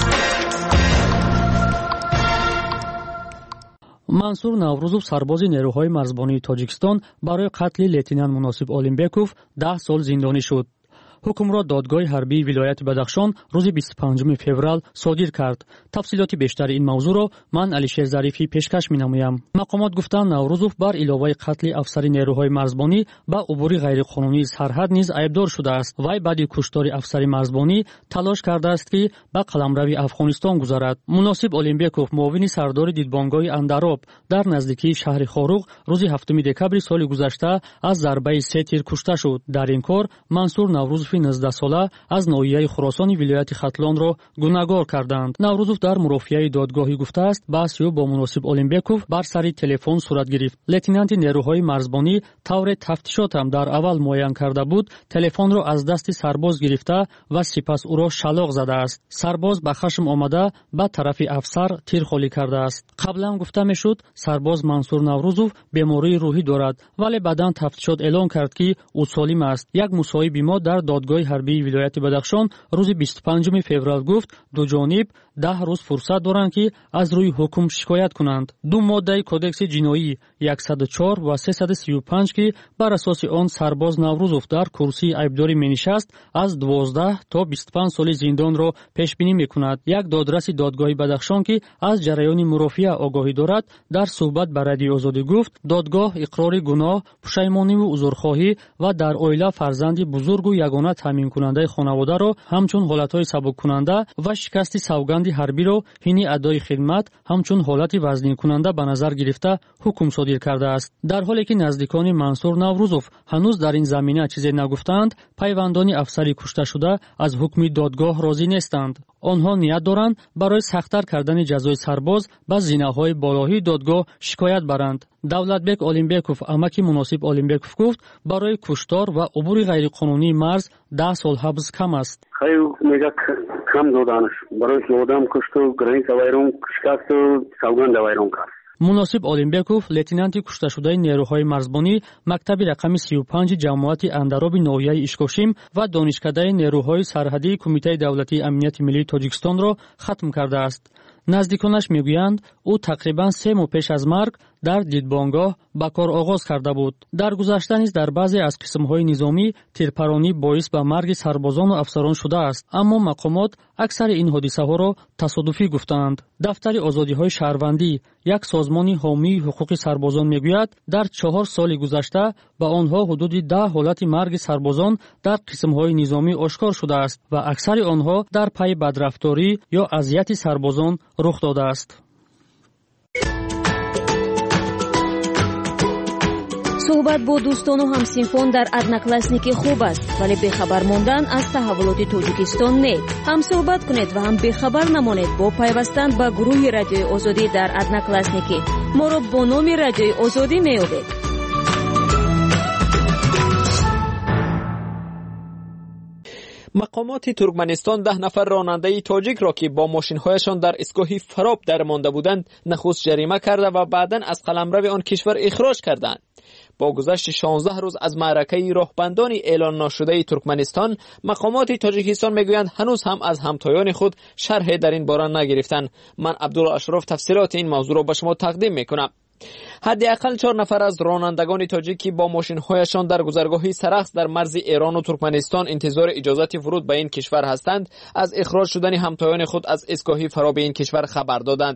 منصور نوروزов سربازی نیروهای مرزبانی تاجیکستان برای قتل لتینان مناسب اولمبیکوف ده سال زندانی شد. حکم را دادگاه حربی ولایت بدخشان روز بیست و پنجم فوریه صادر کرد. تفصیلات بیشتر این موضوع را من علیشیر ظریفی پیشکش می‌نمایم. مقامات گفتند نوروزов بر علاوه قتل افسر نیروهای مرزبانی با عبور غیرقانونی سرحد نیز عیبدار شده است. وی بعد کشتار افسر مرزبانی تلاش کرده است که به قلمروی افغانستان گذرد. مناسب اولمبیکوف معاون سردار دیدبانگاه اندراب در نزدیکی شهر خاروق روز هفتم دکبر سال گذشته از ضربه سه تیر کشته شد. در این کار منصور نوروزов نوزده ساله از ناحیه خراسان ولایت ختلان را گناهکار کردند. نوروزов در مرافعه دادگاهی گفته است بحث با مناسب اولمبیکوف بر سر تلفن صورت گرفت. لتینانت نیروهای مرزبانی طور تفتیشات هم در اول معاین کرده بود تلفن را از دست سرباز گرفته و سپس او را شلاق زده است. سرباز به خشم آمده به طرف افسر تیر خالی کرده است. قبلا گفته میشد سرباز منصور نوروزов بیماری روحی دارد ولی بعداً تفتیشات اعلام کرد که او سالم است. یک مصاحب ما در دادگاه حربی ولایت بدخشان روز بیست و پنجم فوریه گفت دو جانب ده روز فرصت دارند که از روی حکم شکایت کنند. دو ماده کودکس جنایی صد و چهار و سیصد و سی و پنج که بر اساس آن سرباز نوروزов در کرسی عیبداری می‌نشست از دوازده تا بیست و پنج سال زندان را پیش بینی می‌کند. یک دادرس دادگاه بدخشان که از جریان مرافعه آگاهی دارد در صحبت با رادیو آزادی گفت دادگاه اقرار گناه، پشیمانی و عذرخواهی و در اویلا فرزند بزرگ و یگانه تامین کننده خانواده را همچون حالت‌های سبک کننده و شکست سوگند حربی را حین ادای خدمت همچون حالت وزنی کننده به نظر گرفته حکم صادر کرده است. در حالی که نزدیکان منصور نوروزов هنوز در این زمینه چیزی نگفتند، پیوندان افسری کشته شده از حکم دادگاه راضی نیستند. آنها نیت دارند برای سخت‌تر کردن جزای سرباز به زینه‌های بالایی دادگاه شکایت برند. دولتبек اولمبیکوف امکی مناسب اولمبیکوف گفت برای کشتار و عبور غیرقانونی مرز ده سال حبس کم است. خیلی میگه کم دادنش برای آدم کشت و گرینگ وایرون شکست و سوگند وایرون کرد. مناسب اولمبیکوف لتینانت کشته شده نیروهای مرزبانی مکتب رقم سی و پنج جماعت اندراب ناحیه اشکاشیم و دانشکده نیروهای سرحدی کمیته دولتی امنیت ملی تاجیکستان را ختم کرده است. نزدیکانش میگویند او تقریبا سه ماه پیش از مرگ در دیدبانگاه به کار آغاز کرده بود. در گذشته نیز در بعضی از قسم‌های نظامی تیرپرانی باعث به مرگ سربازان و افسران شده است، اما مقامات اکثر این حادثه‌ها را تصادفی گفتند. دفتر آزادی‌های شهروندی، یک سازمان حامی حقوق سربازان میگوید در چهار سال گذشته به آنها حدود ده حالت مرگ سربازان در قسم‌های نظامی آشکار شده است و اکثر آنها در پی بدرفتاری یا اذیت سربازان رخ داده است. صحبت با دوستان و همسنفان در ادناکلاسنیکی خوب است ولی بخبر ماندن از تحولات تاجیکستان نه. هم صحبت کنید و هم بخبر نمانید با پیوستن به گروه رادیوی آزادی در ادناکلاسنیکی. ما را با نام رادیوی آزادی میابید. مقامات ترکمنستان ده نفر راننده تاجیک را که با ماشین‌هایشان در ایستگاه فراب درمانده بودند نخست جریمه کرده و بعداً از قلمرو آن کشور اخراج کردند. با گذشت شانزده روز از معرکه راهبندان اعلان ناشده ترکمنستان، مقامات تاجیکستان میگویند هنوز هم از همتایان خود شرح در این باره نگرفتند. من عبدالله اشرف تفصیلات این موضوع را به شما تقدیم میکنم. حداقل چهار نفر از رانندگان تاجیکی با ماشین‌هایشان در گذرگاهی سرخس در مرز ایران و ترکمنستان انتظار اجازت ورود به این کشور هستند از اخراج شدن همتایان خود از ایستگاه فرا به این کشور خبر دادند.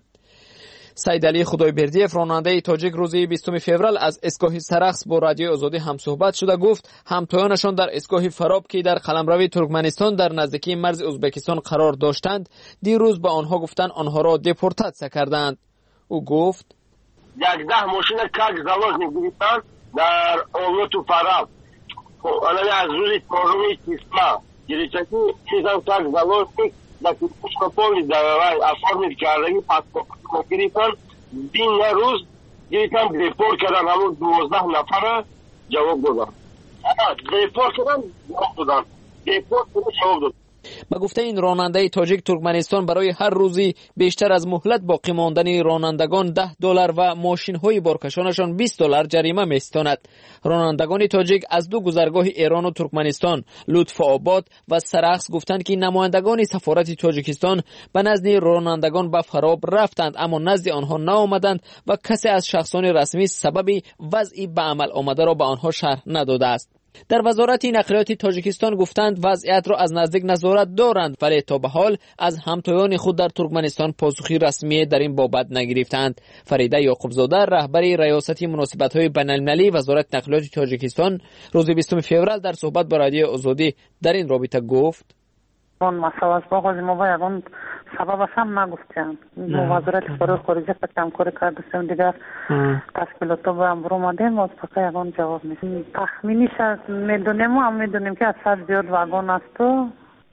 سید علی خدایبردیف راننده تاجیک روز بیستم فوریه از ایستگاه سرخس با رادیو آزادی همصحبت شده گفت همتایانشان در ایستگاه فراب که در قلمرو ترکمنستان در نزدیکی مرز ازبکستان قرار داشتند دیروز به آنها گفتند آنها را دپورتاسیا کردند. او گفت یازده ماشین کاک заложник گرفتند در اولوت و فراب. آنها از روز چهارم تیسما گرفتند چیزان کاک заложник در کشکاپولی در افرمید کردگی پاسپورت گرفتند. بین روز گرفتند دپورت کردن همون دوازده نفر جواب دادن. دپورت کردن جواب دادن. دپورت کردن جواب دادن. با گفته این راننده تاجیک ترکمنستان برای هر روزی بیشتر از مهلت باقی ماندن رانندگان ده دلار و ماشین های بارکشانشان بیست دلار جریمه میستاند. رانندگان تاجیک از دو گذرگاه ایران و ترکمنستان لطف آباد و سرخس گفتند که نمایندگان سفارت تاجیکستان به نزد رانندگان به فراب رفتند اما نزد آنها نآمدند و کسی از شخصان رسمی سبب وضعی به عمل آمده را به آنها شرح نداده است. در وزارت نقلیات تاجیکستان گفتند وضعیت را از نزدیک نظارت دارند ولی تا به حال از همتایان خود در ترکمنستان پاسخی رسمی در این بابت نگرفتند. فریده یعقوبزاده رهبر ریاست مناسبت‌های بین‌المللی وزارت نقلیات تاجیکستان روز بیستم فوریه در صحبت با رادیو آزادی در این رابطه گفت اون مسئله است باقی ما باید اون سبب هم نگفتیم. وزارت فرار خارجه فکرم کاری کردیم دیگر تشکیلات با هم برو مادیم و فقط اون جواب میدیم. تخمینیش میدونیم و هم میدونیم که از صد زیاد واگن است و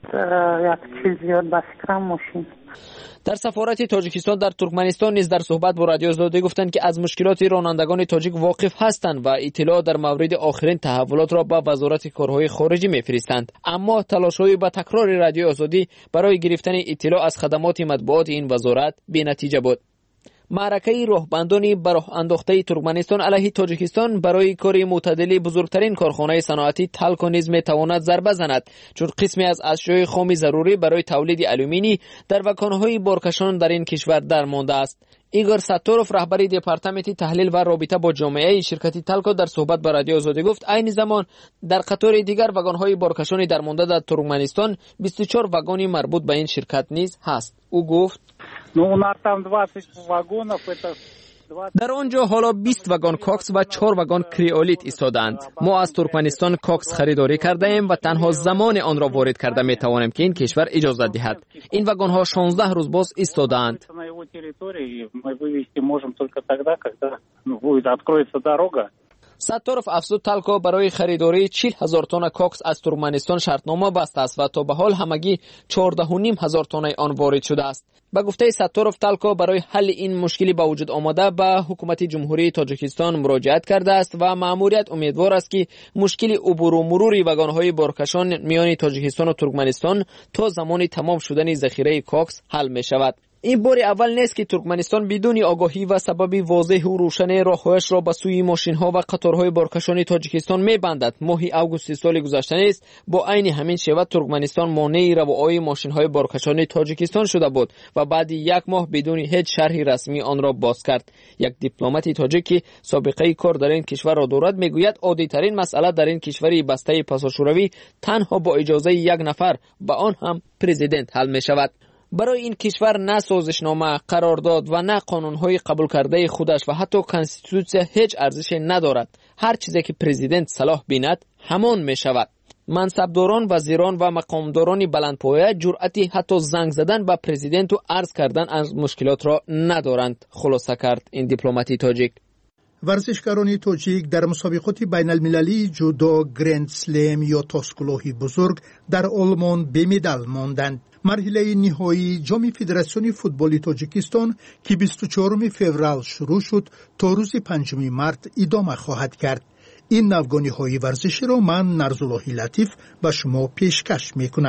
یک چیز زیاد بسیکرم ماشین. در سفارت تاجیکستان در ترکمنستان نیز در صحبت با رادیو آزادی گفتند که از مشکلات رانندگان تاجیک واقف هستند و اطلاع در مورد آخرین تحولات را به وزارت کارهای خارجی میفرستند اما تلاش‌های به تکرار رادیو آزادی برای گرفتن اطلاع از خدمات مطبوعات این وزارت بی‌نتیجه بود. معرکه راهبندان به راه انداخته ترکمنستان علیه تاجیکستان برای کار معتدلی بزرگترین کارخانه صنعتی تالکو نیز میتواند ضربه زند چون قسمی از اشیاء خام ضروری برای تولید آلومینی در وکانهای بارکشان در این کشور درمانده است. ایگور ساتوروف رهبر دپارتمنت تحلیل و رابطه با جامعه شرکت تالکو در صحبت با رادیو آزادی گفت عین زمان در قطار دیگر واگن‌های بارکشان درمانده در ترکمنستان بیست و چهار واگن مربوط به این شرکت نیز هست. او گفت در آنجا حالا بیست واگن کاکس و چهار واگن کریولیت ایستادند. ما از ترکمنستان کاکس خریداری کرده ایم و تنها زمان آن را وارد کرده می توانیم که این کشور اجازه دهد. این واگن ها شانزده روز باز ایستادند. ساتوروف افزود تالکو برای خریداری چهل هزار تن کاکس از ترکمنستان شرطنامه بسته است و تا به حال همگی چهارده و نیم هزار تن آن وارد شده است. به گفته ساتوروف تالکو برای حل این مشکلی با وجود آمده به حکومت جمهوری تاجیکستان مراجعت کرده است و مأموریت امیدوار است که مشکل عبور و مرور واگن‌های بارکشان میان تاجیکستان و ترکمنستان تا زمان تمام شدن ذخیره کاکس حل می شود. این بار اول نیست که ترکمنستان بدون آگاهی و سبب واضح و روشن راههایش را به سوی ماشین‌ها و قطارهای بارکشان تاجیکستان می‌بندد. ماه اوگوست سال گذشته نیست با عین همین شیوه ترکمنستان مانع روایی ماشین‌های بارکشان تاجیکستان شده بود و بعد یک ماه بدون هیچ شرح رسمی آن را باز کرد. یک دیپلمات تاجیک که سابقه کار در این کشور را دارد میگوید عادی‌ترین مسئله در این کشور بسته پاساژوروی تنها با اجازه یک نفر با آن هم پرزیدنت حل می‌شود. برای این کشور نه سازشنامه، قرارداد و نه قانون‌های قبول کرده خودش و حتی کنستیتوسیون هیچ ارزشی ندارد. هر چیزی که پرزیدنت صلاح بیند همان می شود. منصبداران، وزیران و مقامداران بلندپایه جرأتی حتی زنگ زدن به پرزیدنت و عرض کردن از مشکلات را ندارند. خلاصه کرد این دیپلماتی تاجیک. ورزشکاران تاجیک در مسابقات بین المللی جودو، گرند سلم یا تاسکلوهی بزرگ در آلمان به مدال ماندند. مرحله نهایی جام فدراسیون فوتبال تاجیکستان که بیست و چهارم فوریه شروع شد تا روز پنجم مارس ادامه خواهد کرد. این نوگانی های ورزشی را من نرزاللهی لطیف به شما پیشکش می کنم.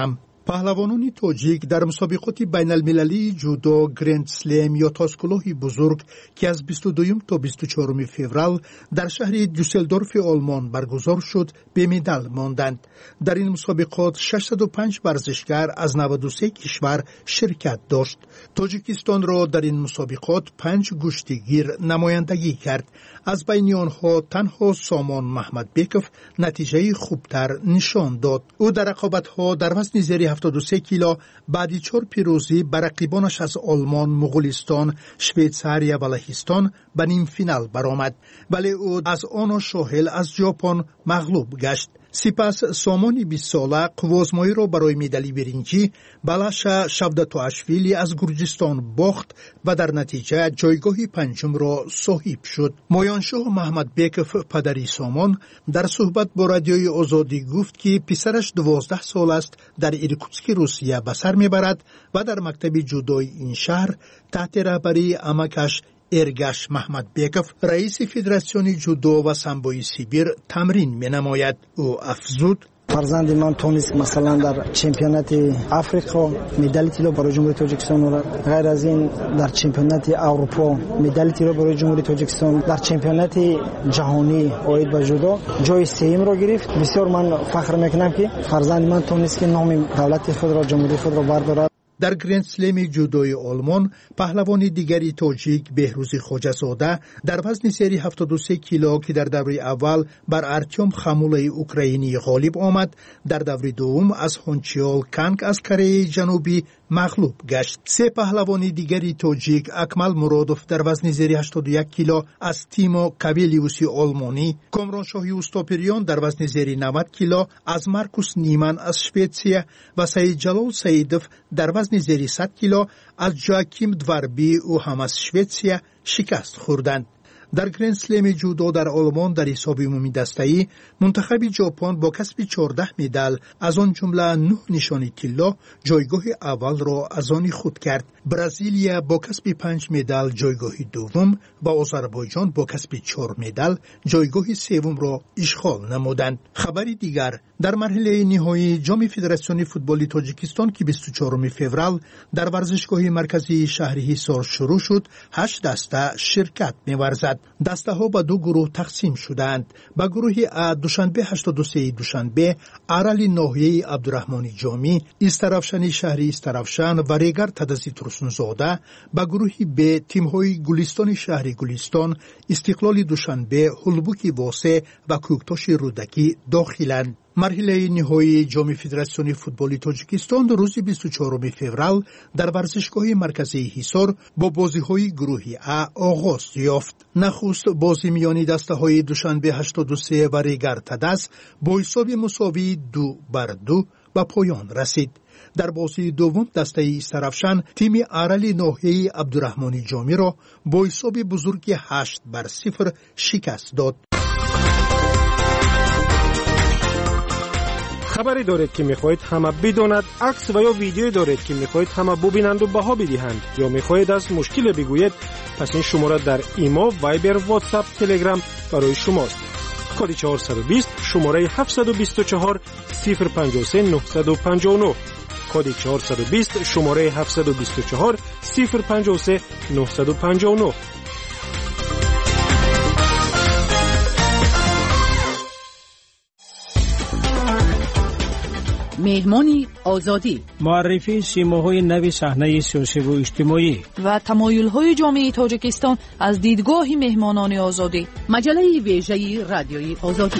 پهلوانان تاجیک در مسابقات بین المللی جودو گرند سلم یا تاسکلوه بزرگ که از بیست و دو تا بیست و چهار فوریه در شهر دوسلدورف آلمان برگزار شد به مدال ماندند. در این مسابقات ششصد و پنج ورزشکار از نود و سه کشور شرکت داشت. تاجیکستان را در این مسابقات پنج گشتیگیر نمایندگی کرد. از بین آنها تنها سامان محمد بیکوف نتیجه خوبتر نشان داد. او در رقابت‌ها در وزن زیر هفتاد و سه کیلو بعد چهار پیروزی بر رقیبانش از آلمان، مغولستان، شویتزاریا و لهستان به نیم فینال برآمد، ولی او از آن شاهل از ژاپن مغلوب گشت. سپس سامان بیست ساله قوازمایی را برای مدال برنجی بلاشا شودتواشویلی از گرجستان باخت و در نتیجه جایگاه پنجم را صاحب شد. مایانشاه محمد بیکوف پدری سامان در صحبت با رادیوی آزادی گفت که پسرش دوازده سال است در ایرکوتسک روسیه به سر میبرد و در مکتب جودوی این شهر تحت رهبری عمکش ارگاش محمد بیکوف رئیس فدراسیون جودو و سامبوی سیبیر تمرین می نماید. او افزود: فرزند من تونست مثلا در چمپیونات آفریقا مدال طلا برای جمهوری تاجیکستان و غیر از این در چمپیونات اروپا مدال طلا برای جمهوری تاجیکستان، در چمپیونات جهانی اوید با جودو جای سوم را گرفت. بسیار من فخر میکنم که فرزند من تونست که نام دولت خود را، جمهوری خود را بردارد. در گرند سلم جودوی آلمان پهلوان دیگری تاجیک بهروز خواجه‌زاده در وزن سری هفتاد و سه کیلو که در دوره اول بر ارتیم خمولای اوکراینی غالب آمد، در دوره دوم از هونچیال کانگ از کره جنوبی مغلوب گشت. سه پهلوان دیگری تاجیک اکمل مرادوف در وزن زیر هشتاد و یک کیلو از تیمو کابلیوسی آلمانی، کامران شاهی اوستاپریان در وزن زیر نود کیلو از مارکوس نیمان از شویتزیا و سعید جلال سعیدوف در وزن زیر صد کیلو از جاکیم دواربی او هم از شویتزیا شکست خوردند. در گرند سلم جودو در آلمان در حساب عمومی دسته‌ای منتخب ژاپن با کسب چهارده مدال از آن جمله نه نشانی طلا جایگاه اول را از آن خود کرد. برزیلیا با کسب پنج مدال جایگاه دوم و آذربایجان با کسب چهار مدال جایگاه سوم را اشغال نمودند. خبری دیگر در مرحله نهایی جام فدراسیون فوتبال تاجیکستان که بیست و چهارم فوریه در ورزشگاه مرکزی شهر حصار شروع شد، هشت دسته شرکت می‌ورزد. دسته ها به دو گروه تقسیم شدند. به گروه ا دوشنبه هشتاد و سه دوشنبه ارال ناحیه عبدالرحمن جامی، استرافشان شهری استرافشان و ریگر تدزی ترسونزاده، به گروه ب تیم های گلستان شهری گلستان، استقلال دوشنبه، هلبوکی واسه و کوکتاش رودکی داخلند. مرحله نهایی جام فدراسیون فوتبال تاجیکستان روز بیست و چهارم فوریه در ورزشگاه مرکزی حصار با بازی‌های گروهی ا آغاز یافت. نخست بازی میانی دسته‌های دوشنبه هشتاد و سه و ریگر تدس با حساب مساوی دو بر دو به پایان رسید. در بازی دوم دسته استرافشان تیم ارال ناحیه عبدالرحمن جامی را با حساب بزرگی هشت بر صفر شکست داد. خبری دارید که میخواهید همه بداند، عکس و یا ویدیویی دارید که میخواهید همه ببینند و بها بدهند، یا میخواهید از مشکل بگویید، پس این شماره در ایما، وایبر، واتساپ، تلگرام برای شماست. کد چهارصد و بیست شماره هفتصد و بیست و چهار صفر پنجاه و سه نهصد و پنجاه و نه، کد چهارصد و بیست شماره هفتصد و بیست و چهار صفر پنجاه و سه نهصد و پنجاه و نه. مهمانی آزادی، معرفی سیماهای نوی صحنه سیاسی و اجتماعی و تمایل‌های جامعه تاجیکستان از دیدگاه مهمانان آزادی. مجله ویژه رادیوی آزادی.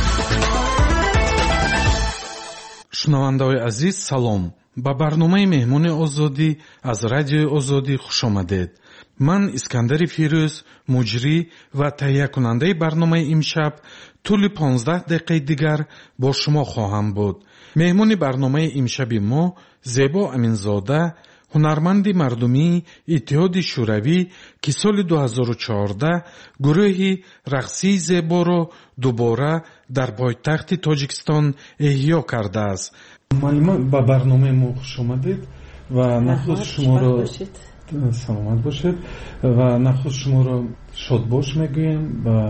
шунавандаҳои азиз салом, ба барномаи меҳмони озодӣ аз радиои озодӣ хушомадед. ман искандари фирӯз, муҷрӣ ва таҳиякунандаи барномаи имшаб тӯли понздаҳ дақиқаи дигар бо шумо хоҳам буд. меҳмони барномаи имшаби мо зебо аминзода, ҳунарманди мардумии иттиҳоди шӯравӣ ки соли ду ҳазору чаҳордаҳ гурӯҳи рақсии зеборо дубора дар пойтахти тоҷикистон эҳё кардааст. ба барномаи мо хушомадед ва нахуст шуморо саломат бошед ва нахуст шуморо шодбош мегӯем ба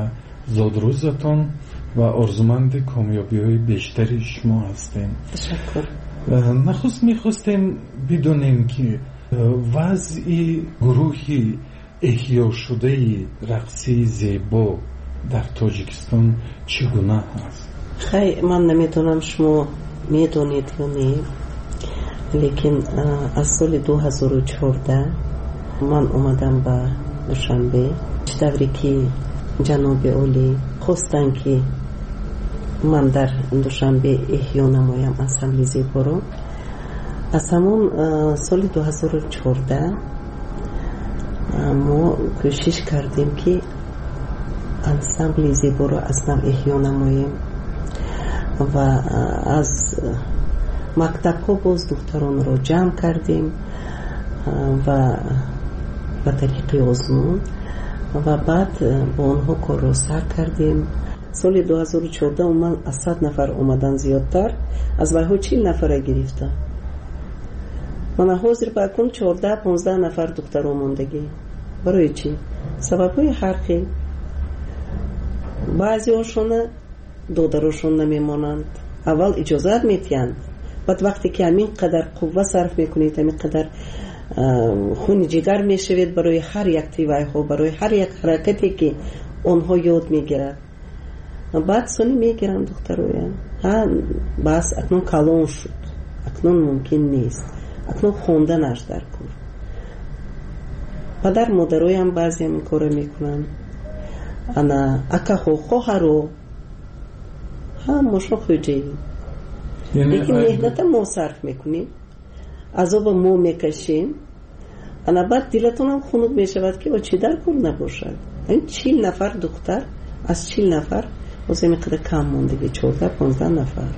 зодрӯзатон ва орзуманди комёбиҳои бештари шумо ҳастем. нахуст мехостем бидонем ки вазъи гурӯҳи эҳёшудаи рақси зебо дар тоҷикистон чӣ гуна ҳаст? хай ман наметавонам шумо медонед ё не, лекин аз соли ду ҳазору чордаҳ ман омадам ба душанбе давре ки ҷаноби олӣ хостанд ки ман дар душанбе эҳё намоям ансамбли зеборо. аз ҳамон соли ду ҳазору чордаҳ мо кӯшиш кардем ки ансамбли зеборо аз нав эҳё намоем ва аз мактабҳо боз духтаронро ҷамъ кардем ва ба тариқи озмун ва баъд бо онҳо корро сар кардем. соли ду ҳазору чордаҳ умуман аз сад нафар омадан зиёдтар, аз вайҳо чил нафара гирифта. мана ҳозир ба акун чордаҳ понздаҳ нафар духтаро мондагӣ. барои чӣ? сабабҳои ҳар хел. баъзеҳошона додарошон намемонанд, аввал иҷозат метиҳанд, баъд вақте ки ҳамин қадар қувва сарф мекунед, ҳамин қадар хуни ҷигар мешавед барои ҳар як тивайҳо, барои ҳар як ҳаракате ки онҳо ёд мегирад, баъд сони мегиранд духтароям. ҳа бас акнун калон шуд, акнун мумкин нест, акнун хонданаш дар кор. падар модароям баъзе ҳамин кора мекунанд. ана акаҳо хоҳаро ҳа мошо хуҷаи лекин меҳната мо сарф мекунем, азоба мо мекашем, ана баъд дилатонам хунук мешавад ки о чӣ дар кор набошад. ин чил нафар духтар аз чил нафар боз ҳамин қадар кам мондагӣ, чордаҳ понздаҳ нафар.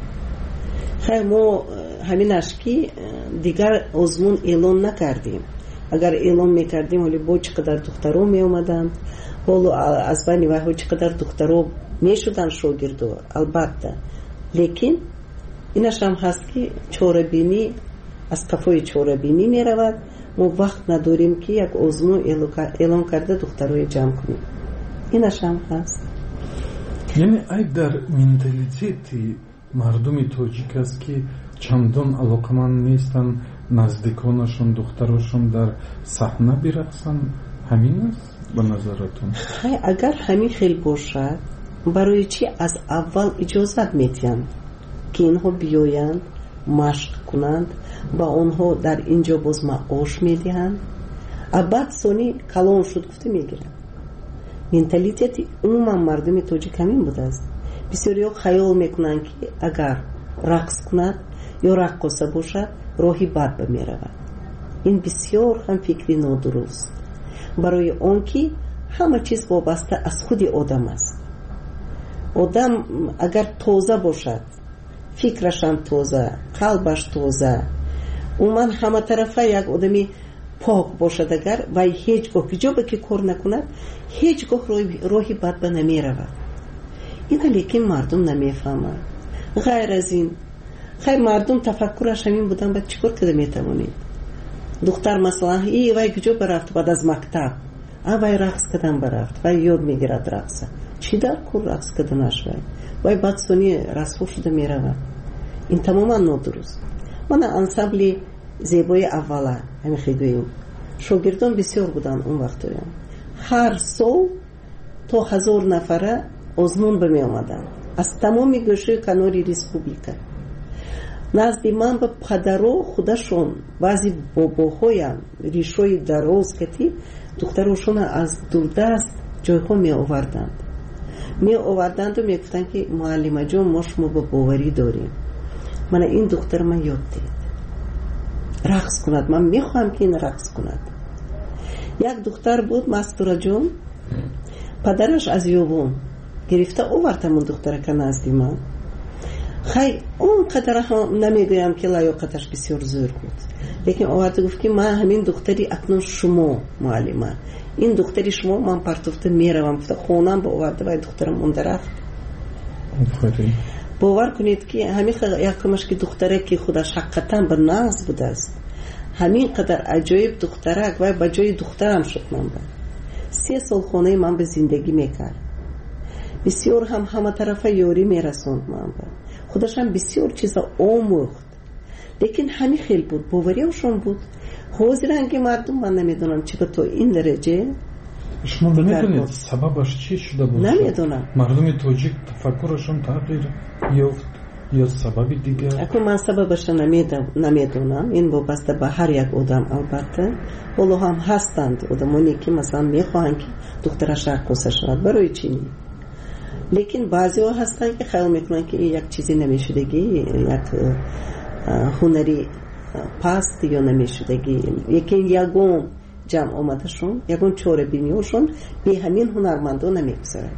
хай мо ҳаминаш ки дигар озмун эълон накардем. агар эълон мекардем ҳоли бо чӣ қадар духтаро меомаданд, ҳоло аз байни вайҳо чӣ қадар духтаро мешуданд шогирдо, албатта. лекин инашам ҳаст ки чорабинӣ аз қафои чорабинӣ меравад. мо вақт надорем ки як озмун эълон карда духтарои ҷамъ кунем. инашам ҳаст. яъне ай дар менталитети мардуми тоҷик аст ки чандон алоқаманд нестанд наздиконашон духтарошон дар саҳна бирақсанд. ҳамин аст ба назаратон? ҳай агар ҳамин хел бошад, барои чӣ аз аввал иҷозат метиҳанд ки инҳо биёянд машқ кунанд, ба онҳо дар инҷо боз маош медиҳанд, абад сони калон шуд гуфта мегиранд. менталитети умуман мардуми тоҷик ҳамин будааст. бисёриҳо хаёл мекунанд ки агар рақс кунад ё раққоса бошад, роҳи бад ба меравад. ин бисёр ҳам фикри нодуруст, барои он ки ҳама чиз вобаста аз худи одам аст. одам агар тоза бошад, фикрашам тоза, қалбаш тоза, умуман ҳаматарафа як одами пок бошад, агар вай ҳеҷ гоҳ ҳиҷобе ки кор накунад, ҳеҷ гоҳ роҳи бад ба намеравад. ина лекин мардум намефаҳмад. ғайр аз ин, хай мардум тафаккураш ҳамин будан, баъд чӣ кор када метавонед? духтар масалан и вай куҷо барафт баъд аз мактаб? а вай рақс кадан барафт, вай ёд мегирад рақса. чӣ дар кор рақс каданаш вай? вай баъд сони расво шуда меравад. ин тамоман нодуруст. мана ансамбли зебои аввала ҳамин хидоим шогирдон бисёр буданд он вақтоям. ҳар сол то ҳазор нафара озмун ба меомаданд аз тамоми гӯшаи канори республика. назди ман ба падаро худашон баъзи бобоҳоям ришои дароз кати духтарошона аз дурдаст ҷойҳо меоварданд. меоварданду мегуфтанд ки муаллимаҷон мо шумо ба боварӣ дорем. мана ин духтар ман ёд дид рақс кунад, ман мехоҳам ки ин рақс кунад. як духтар буд Мастураҷон, падараш аз ёбон гирифта овард ҳамон духтарака назди ман. хай он қадар намегӯям ки лаёқаташ бисёр зӯр буд, лекин оварда гуфт ки ман ҳамин духтари акнун шумо муаллима, ин духтари шумо, ман партофта меравам. гуфта хонам ба оварда вай духтарам монда рафт. бовар кунед ки ҳамин якумаш ки духтара ки худаш ҳақиқатан ба нағз будааст, ҳамин қадар аҷоиб духтарак вай ба ҷои духтарам шуд. ман ба се сол хонаи ман ба зиндагӣ мекард. бисёр ҳам ҳама тарафа ёрӣ мерасонд. ман ба худашам бисёр чиза омӯхт, لیکن همین خیلی بود، باوریشون بود. حاضرن که مردم من نمیدونم چی به تو این درجه. شما نمیدونید سببش چی شده بود؟ نمیدونم. مردم تاجیک تفکرشون تغییر یافت یا سببی دیگه؟ اکنون من سببش نمیدونم. این وابسته به هر یک آدم البته. ولو هم هستند آدمانی که مثلا میخواهند که دخترش رقاصه شود، برای چی نی؟ لیکن بعضی ها هستند که خیال میکنن که یک چیزی نمیشدگی، یک هنری پست یا نمیشدگی، یکی یگون جمع آمده شون، یگون چوره بینیوشون به همین هنرمندان نمیگذاره.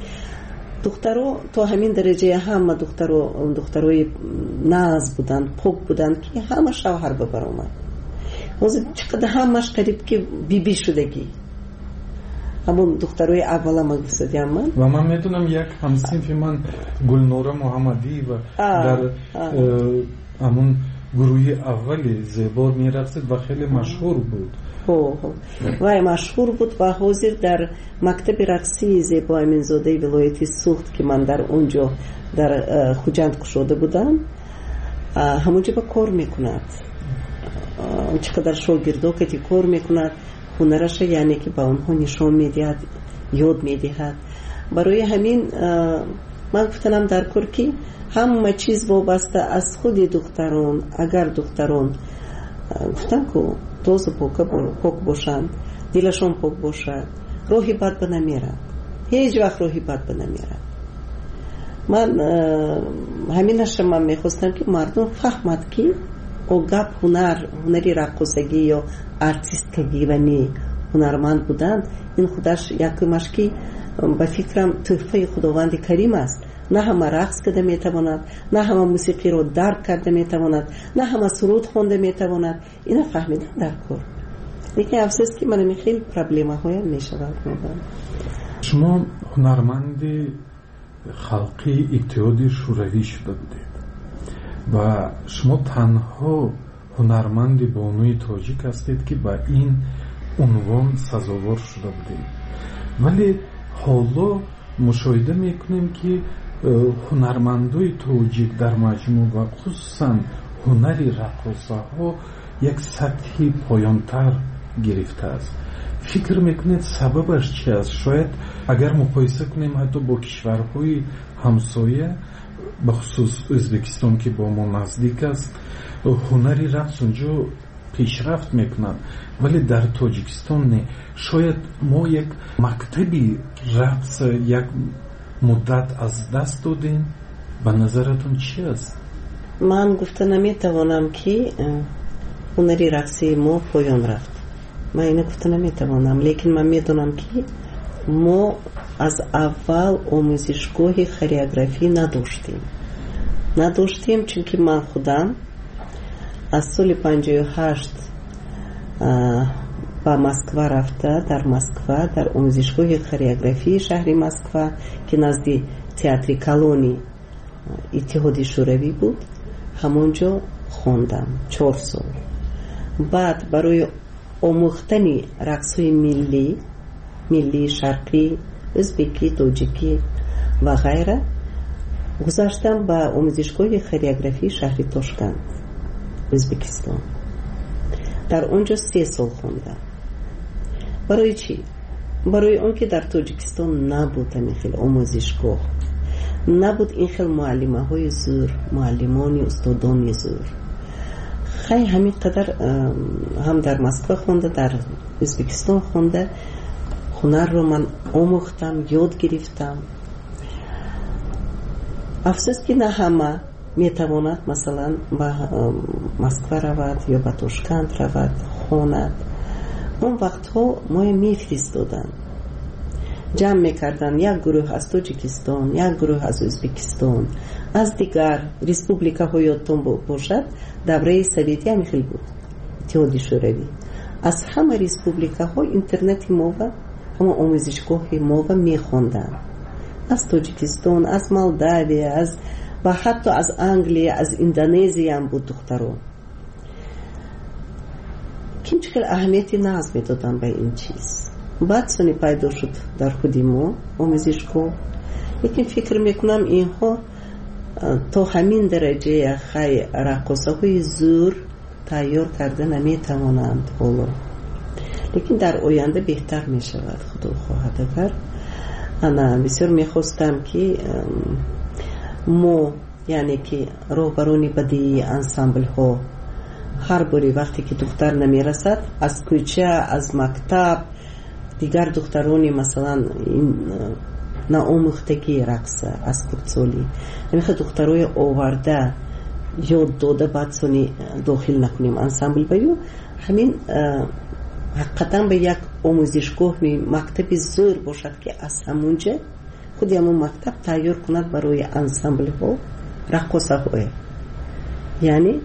دخترها تا همین درجه همه دخترها دخترای ناز بودن، پاک بودن که همه شوهر ببر اومد. واسه چقدر همش قریب که بی بی شدگی. همون دخترای اولا ما گفتیم من. و من میدونم یک همسنفی من گلنوره محمدی و در همون گروه اولی زیبا میرقصید و خیلی مشهور بود. و مشهور بود و حاضر در مکتب رقصی زیبا امینزاده ولایتی سوخت که من در اونجا در خوجند کشوده بودم، همونجا با کار میکند. چقدر شاگردها که کار میکند هنرش، یعنی که با اونها نشان میدهد، یاد میدهد. برای همین من گفتم در کار که همه چیز وابسته از خود دختران. اگر دختران گفتم که توز پاک باشند، دلشون پاک باشد، روحی بد به نمیرد، هیچ وقت روحی بد به نمیرد. من همینش من میخواستم که مردم فهمد که او گپ هنر، هنری رقصگی یا ارتیستگی و نی هنرمند بودن، این خودش یکمش که به فکرم تحفه خداوند کریم است. نه همه رقص کرده میتواند، نه همه موسیقی رو درک کرده میتواند، نه همه سرود خونده میتواند. اینا فهمیدن در کار. لیکن افسوس که من خیلی پرابلم های میشود. شما هنرمند خلقی اتحاد شوروی شده بودید و شما تنها هنرمند بانوی تاجیک هستید که با این عنوان سزاوار شده بودید. ولی حالا مشاهده میکنیم که هنرمندای تاجیک در مجموع و خصوصا هنری رقاصه ها یک سطحی پایانتر گرفته است. فکر میکنید سببش چی است؟ شاید اگر مقایسه کنیم حتی با کشورهای همسایه، به خصوص ازبکستان که با ما نزدیک است، هنری رقص اونجا پیشرفت میکنن، ولی در تاجیکستان نه. شاید ما یک مکتبی رقص یک مدت از دست دادیم. به نظرتون چی است؟ من گفته نمیتوانم که هنری رقصی ما پایان رفت. من اینه گفته نمیتوانم، لیکن من میدونم که ما از اول آموزشگاه خریگرافی نداشتیم نداشتیم چون که من خودم از سال پنجاه و هشت با مسکو رفته، در مسکو در آموزشگاه خریگرافی شهر مسکو که نزدیک تئاتر کلونی اتحاد شوروی بود، همونجا خوندم چهار سال. بعد برای آموختن رقص‌های ملی ملی شرقی، ازبکی، تاجیکی و غیره گذاشتم به آموزشگاه خریگرافی شهر تاشکند ازبکستان. در اونجا سه سال خوندم. برای چی؟ برای اون که در تاجیکستان نبود این خیلی آموزشگاه، نبود این خیلی معلمه های زور، معلمانی استادانی زور. خیلی همین قدر هم در مسکو خونده، در ازبکستان خونده، هنر رو من آموختم، یاد گرفتم. افسوس که نه همه میتواند مثلا به مسکو رود یا به تاشکند رود خواند. اون وقت ها ما میفرستادن، جمع میکردن، یک گروه از تاجیکستان، یک گروه از ازبکستان، از دیگر ریسپوبلیکا ها یادتون باشد دوره سوویتی هم خیلی بود، اتحاد شوروی. از همه ریسپوبلیکا ها اینترنت ما و همه آموزشگاه ما و میخوندن، از تاجیکستان، از مالداوی، از و حتی از انگلیه، از اندونزی هم بود دختران. که چقدر اهمیتی ناز میدادن به این چیز. بعد سنی پیدا شد در خودی ما آموزشگاه. لیکن فکر میکنم اینها تا همین درجه خی رقاصه های زور تیار کرده نمی توانند حالا، لیکن در آینده بهتر می شود خدا خواهد اگر. انا بسیار می خواستم که ما یعنی که راهبران بدی انسامبل ها هر باری وقتی که دختر نمی رسد از کوچه از مکتب دیگر دخترانی مثلا این ناآموختگی رقص از خودسالی نمیخواد دخترای آورده یاد داده بعد سونی داخل نکنیم انسامبل بیو، همین حقیقتا به یک آموزشگاه می مکتب زور باشد که از همونجا خود همون مکتب تیار کند برای انسامبل ها رقصه های، یعنی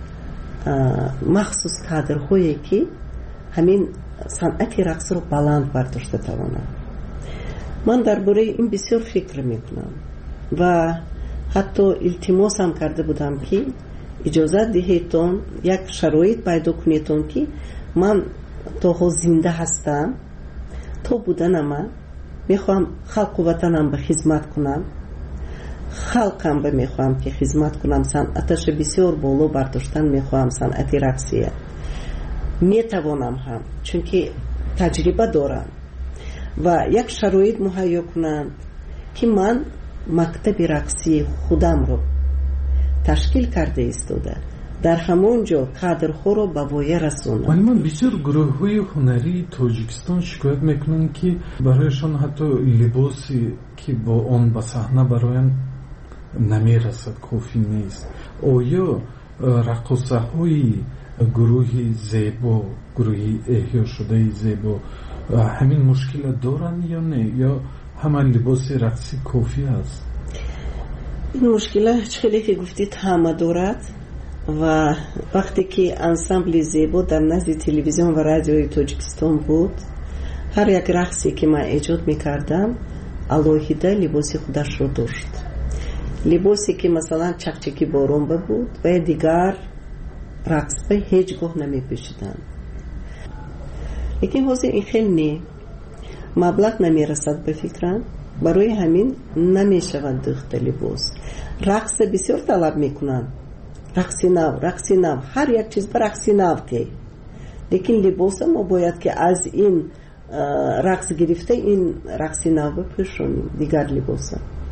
مخصوص کادر هایی که همین صنعت رقص رو بلند برداشته توانند. من درباره این بسیار فکر میکنم و حتی التماس هم کرده بودم که اجازه دهیتون یک شرایط پیدا کنیتون که من تا زنده هستم تا بودنم میخوام خلق و وطنم به خدمت کنم، خلقم به میخوام که خدمت کنم، صنعتش بسیار بالا برداشتن میخوام، صنعت رقصیه میتوانم هم چون که تجربه دارم و یک شرایط مهیا کنند که من مکتب رقصی خودم رو تشکیل کرده ایستاده در همونجا کادرها رو به وایه رسونم. ولی من بسیار گروه های هنری تاجیکستان شکایت میکنن که برایشان حتی لباسی که با آن به صحنه برایم نمیرسد، کافی نیست. آیا رقصه های گروه زیبا، گروه احیا شده زیبا همین مشکل دارن یا نه، یا همه لباس رقصی کافی است؟ این مشکل خیلی که گفتید همه دارد و وقتی که انسامبل زیبا در نزد تلویزیون و رادیوی تاجیکستان بود، هر یک رقصی که من ایجاد میکردم علاهیده لباسی خودش رو داشت. لباسی که مثلا چکچکی بارون بود و دیگر رقص به هیچگاه نمی پوشیدن. لیکن حاضر این خیلی نی مبلغ نمی رسد به فکرم، برای همین نمی شود دخت لباس. رقص بسیار طلب می کنن، رقصی نو رقصی نو هر یک چیز به رقصی نو که، لیکن لباس ما باید که از این رقص گرفته این رقصی نو بپوشونیم دیگر لباس.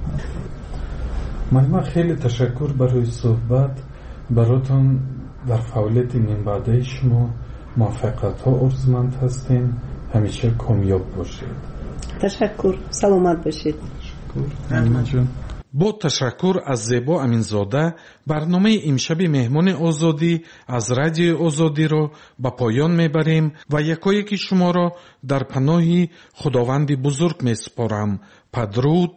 من خیلی تشکر برای صحبت براتون. در فعالیت من بعده شما موفقیت ها ارزمند هستین، همیشه کامیاب باشید. تشکر، سلامت باشید. تشکر. با تشکر از زیبا امینزاده، برنامه امشب مهمان آزادی از رادیو آزادی را به پایان میبریم و یکایک شما را در پناه خداوند بزرگ میسپارم. پدرود.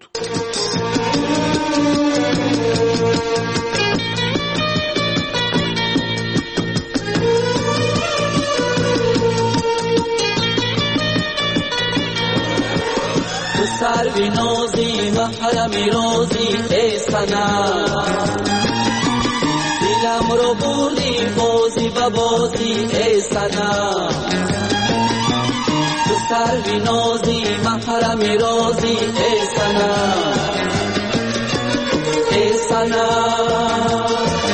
سروی نازی محرم رازی ای سنم، دلم رو بردی بازی و بازی ای سنم. تو سروی نازی محرم رازی ای سنم، ای سنم.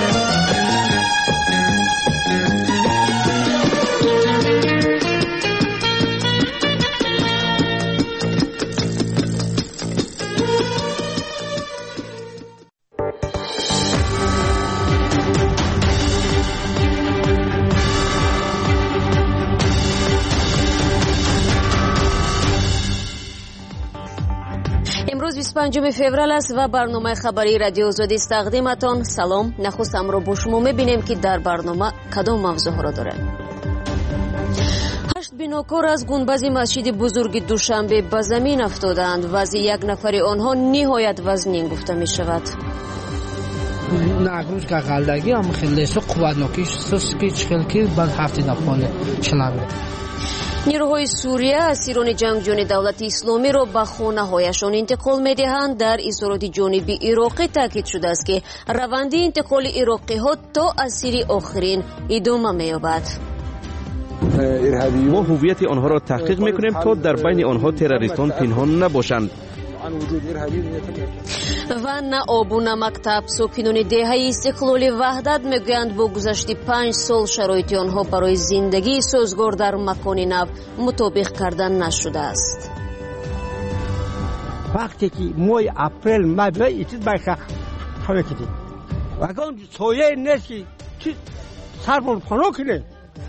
بیست و پنجم فوریه است و برنامه خبری رادیو آزادی است تقدیمتان. سلام، نخست امر با شما میبینیم که در برنامه کدام موضوع را داره. هشت بیناکار از گنبد مسجد بزرگ دوشنبه به زمین افتادند. وضع یک نفر آنها نهایت وزنین گفته می شود. نگروش که غلدگی هم خیلی سو قوت نکیش سوس که چخل که بعد هفته نفانه چلانه. نیروهای سوریه اسیران جنگجوی دولت اسلامی را به خانه‌هایشان انتقال می‌دهند. در اظهارات جانبی عراقی تاکید شده است که روند انتقال عراقی‌ها تا اسیر آخرین ادامه می‌یابد. ما هویت آنها را تحقیق می‌کنیم تا در بین آنها تروریستان پنهان نباشند. و نه آب و نه مکتب. ساکنان دهه استقلال وحدت میگویند با گذشت پنج سال شرایط آنها برای زندگی سازگار در مکان نو مطابق کردن نشده است. وقتی که ماه اپریل ماه بیای ایتیز باشه همه کدی وگان سایه نیست که چی سربون پناه کنه.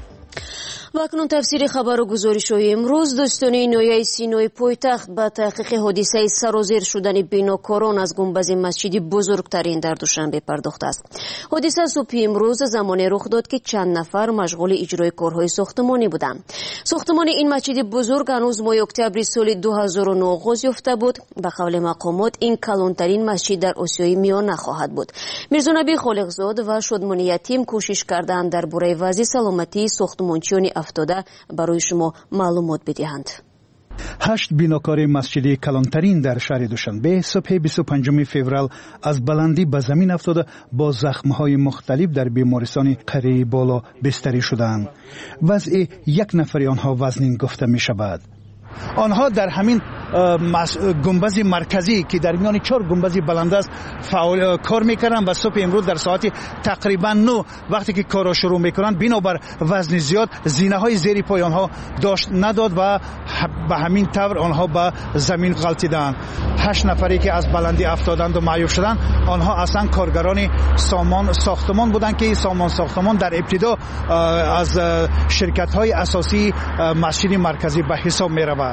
و اکنون تفسیر خبر و گزارش های امروز. دوستان نایه سینای پایتخت با تحقیق حادثه سرازیر شدن بیناکاران از گنبد مسجدی بزرگترین در دوشنبه پرداخته است. حادثه صبح امروز زمانی رخ داد که چند نفر مشغول اجرای کارهای ساختمانی بودند. ساختمان این مسجد بزرگ هنوز ماه اکتبر سال دو هزار و نه آغاز یافته بود. به قول مقامات این کلانترین مسجد در آسیای میانه خواهد بود. میرزا نبی خالقزاد و شادمانی یتیم کوشش کردند درباره وضع سلامتی ساختمانچیان افتاده برای شما معلومات بدهند. هشت بیناکار مسجدی کلانترین در شهر دوشنبه صبح بیست و پنجم فوریه از بلندی به زمین افتاده با زخمهای مختلف در بیمارستان قره بالا بستری شدند. وضع یک نفر آنها وزنین گفته می شود. آنها در همین گنبد مرکزی که در میان چهار گنبد بلند است فعال کار میکنند و صبح امروز در ساعت تقریبا نه وقتی که کار را شروع میکنند بنابر وزن زیاد زینه های زیر پای آنها داشت نداد و به همین طور آنها به زمین غلطیدند. هشت نفری که از بلندی افتادند و معیوب شدند آنها اصلا کارگران سامان ساختمان بودند که سامان ساختمان در ابتدا از شرکت های اساسی مسجد مرکزی به حساب می رود.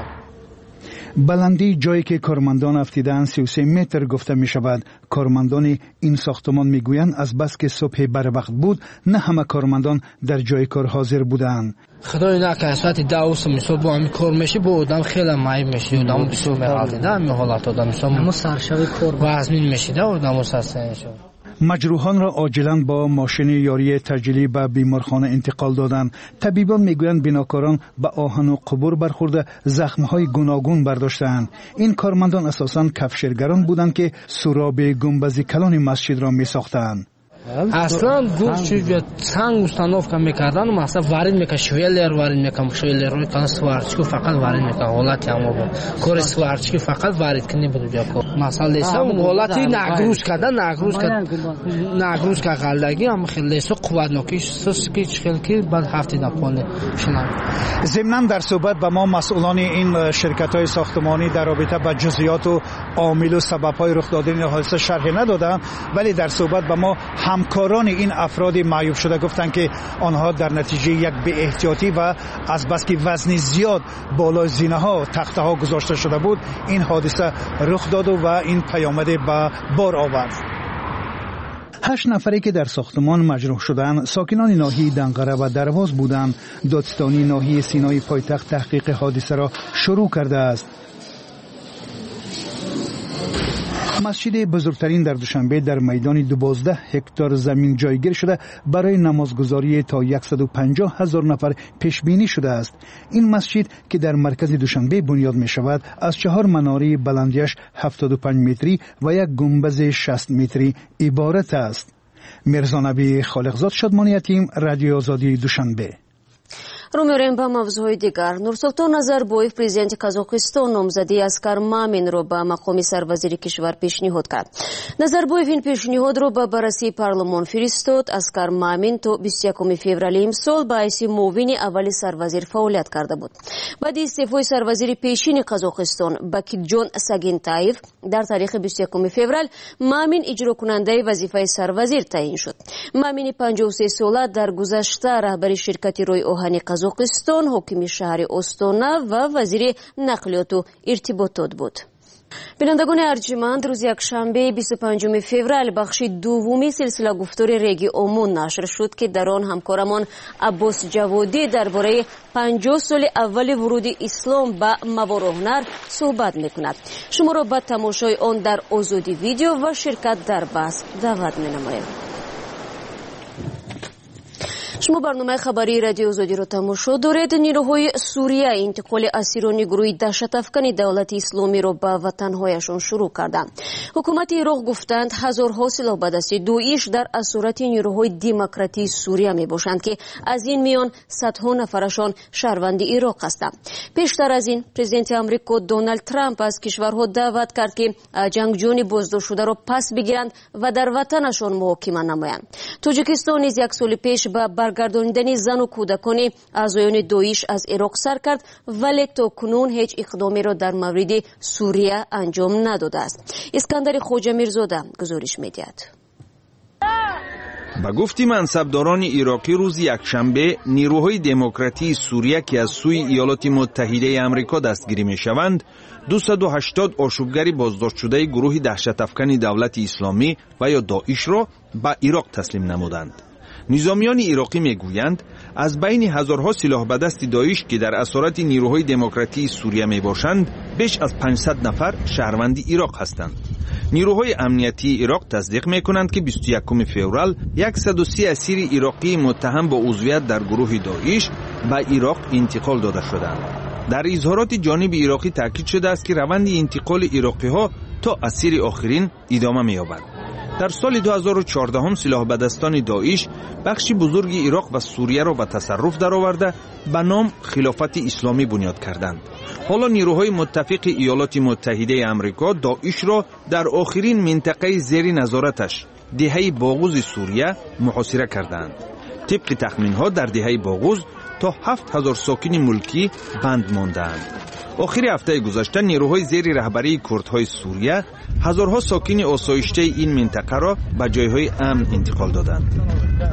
بلندی جایی که کارمندان افتیدند سی و سه متر گفته می شود. کارمندان این ساختمان می گویند از بس که صبح بر وقت بود نه همه کارمندان در جای کار حاضر بودند. خدای نکنه ساعت دوست میشه با همین کار میشه با آدم خیلی معیب میشه آدم بسیار میغلطه همین حالت آدم میشه اما سرشوی کار وزمین میشه آدم سرسنه شد. مجروحان را عاجلا با ماشین یاری تجلی به بیمارخانه انتقال دادند. طبیبان میگویند بیناکاران به آهن و قبور برخورده زخمهای گوناگون برداشتند. این کارمندان اساساً کفشرگران بودند که سراب گنبد کلان مسجد را میساختند. اصلا گفت چه سنگ установка میکردن و مثلا وارد میکنه شویلر وارد میکنه شویلر روی کانال سوارچی فقط وارد میکنه حالت اما با کار سوارچی فقط وارد کنی بود جا کو مثلا لیسا اون حالتی ناگروز کردن ناگروز کردن ناگروز که غلدگی هم خیلی لیسا قوت نکیش سس کی خیلی بعد هفته نپونه شنم. ضمن در صحبت با ما مسئولان این شرکت های ساختمانی در رابطه با جزئیات و عامل و سبب های رخ دادن این حادثه شرح ندادند ولی در صحبت با ما همکاران این افراد معیوب شده گفتند که آنها در نتیجه یک بی احتیاطی و از بس که وزن زیاد بالای زینه ها تخته ها گذاشته شده بود این حادثه رخ داد و این پیامد به بار آورد. هشت نفری که در ساختمان مجروح شدند ساکنان ناحیه دنقره و درواز بودند. دادستانی ناحیه سینای پایتخت تحقیق حادثه را شروع کرده است. مسجد بزرگترین در دوشنبه در میدان دوازده هکتار زمین جایگیر شده برای نمازگزاری تا صد و پنجاه هزار نفر پیش بینی شده است. این مسجد که در مرکز دوشنبه بنیاد می شود از چهار مناره بلندیش هفتاد و پنج متری و یک گنبد شصت متری عبارت است. میرزا نبی خالقزاد شادمانی یتیم رادیو آزادی دوشنبه. رو می‌ریم به موضوع دیگر. نورسултон Назарбоев президент Казахстан نامزدی اسکر مامین رو به مقام سروزیر کشور پیشنهاد کرد. Назарбоев این پیشنهاد رو به بررسی پارلمان فرستاد. اسکر مامین تا بیست و یکم فوریه امسال به حیث معاون اول سروزیر فعالیت کرده بود. بعد استعفای سروزیر پیشین قزاقستان بکیجان ساگینتایف در تاریخ بیست و یکم فوریه مامین اجرا کننده وظیفه سروزیر تعیین شد. مامین پنجاه و سه ساله در گذشته رهبر شرکت روی آهن قزاقستان، حاکم شهر استانا و وزیر نقلیات و ارتباطات بود. بینندگان ارجمند، روز یکشنبه بیست و پنجم فوریه بخش دومی سلسله گفتار ریگی اومون نشر شد که در آن همکارمان عباس جوادی درباره پنجاه سال اول ورود اسلام به موار و هنر صحبت میکند. شما را به تماشای آن در آزادی ویدیو و شرکت در بحث دعوت مینمایم. شما برنامه خبری رادیو آزادی را تماشا دارید. نیروهای سوریه انتقال اسیران گروه دهشت افکن دولت اسلامی را به وطنهایشان شروع کردند. حکومت عراق گفتند هزارها سلاح به دست داعش در اسارت نیروهای دموکراتی سوریه می باشند که از این میان صدها نفرشان شهروند عراق هستند. پیشتر از این پرزیدنت آمریکا دونالد ترامپ از کشورها دعوت کرد که جنگجویان بازداشت شده را پس بگیرند و در وطنشان محاکمه نمایند. تاجیکستان نیز یک سال پیش به برگرداندن زن و کودکان اعضایان داعش از عراق سر کرد، ولی تا کنون هیچ اقدامی را در مورد سوریه انجام نداده است. اسکندر خوجا میرزاده گزارش می‌دهد. با گفتی منصبداران عراقی روز یکشنبه نیروهای دموکراتی سوریه که از سوی ایالات متحده آمریکا دستگیری می‌شوند دویست و هشتاد آشوبگر بازداشت شده گروه دهشت افکن دولت اسلامی و یا داعش را به عراق تسلیم نمودند. نظامیان عراقی میگویند از بین هزارها سلاح به دست داعش که در اسارت نیروهای دموکراتی سوریه می باشند بیش از پانصد نفر شهروند عراق هستند. نیروهای امنیتی عراق تصدیق می کنند که بیست و یکم فوریه صد و سی اسیر عراقی متهم با عضویت در گروه داعش به عراق انتقال داده شدند. در اظهارات جانب عراقی تاکید شده است که روند انتقال عراقی ها تا اسیر آخرین ادامه می یابد. در سال دو هزار و چهارده هم سلاح به دستان داعش بخشی بزرگ عراق و سوریه را به تصرف درآورده به نام خلافت اسلامی بنیاد کردند. حالا نیروهای متفق ایالات متحده آمریکا داعش را در آخرین منطقه زیر نظارتش دهه باغوز سوریه محاصره کردند. طبق تخمین‌ها در دهه باغوز تا هفت هزار ساکن ملکی بند ماندند. آخر هفته گذشته نیروهای زیر رهبری کردهای سوریه هزارها ساکن آسایشته این منطقه را به جایهای امن انتقال دادند.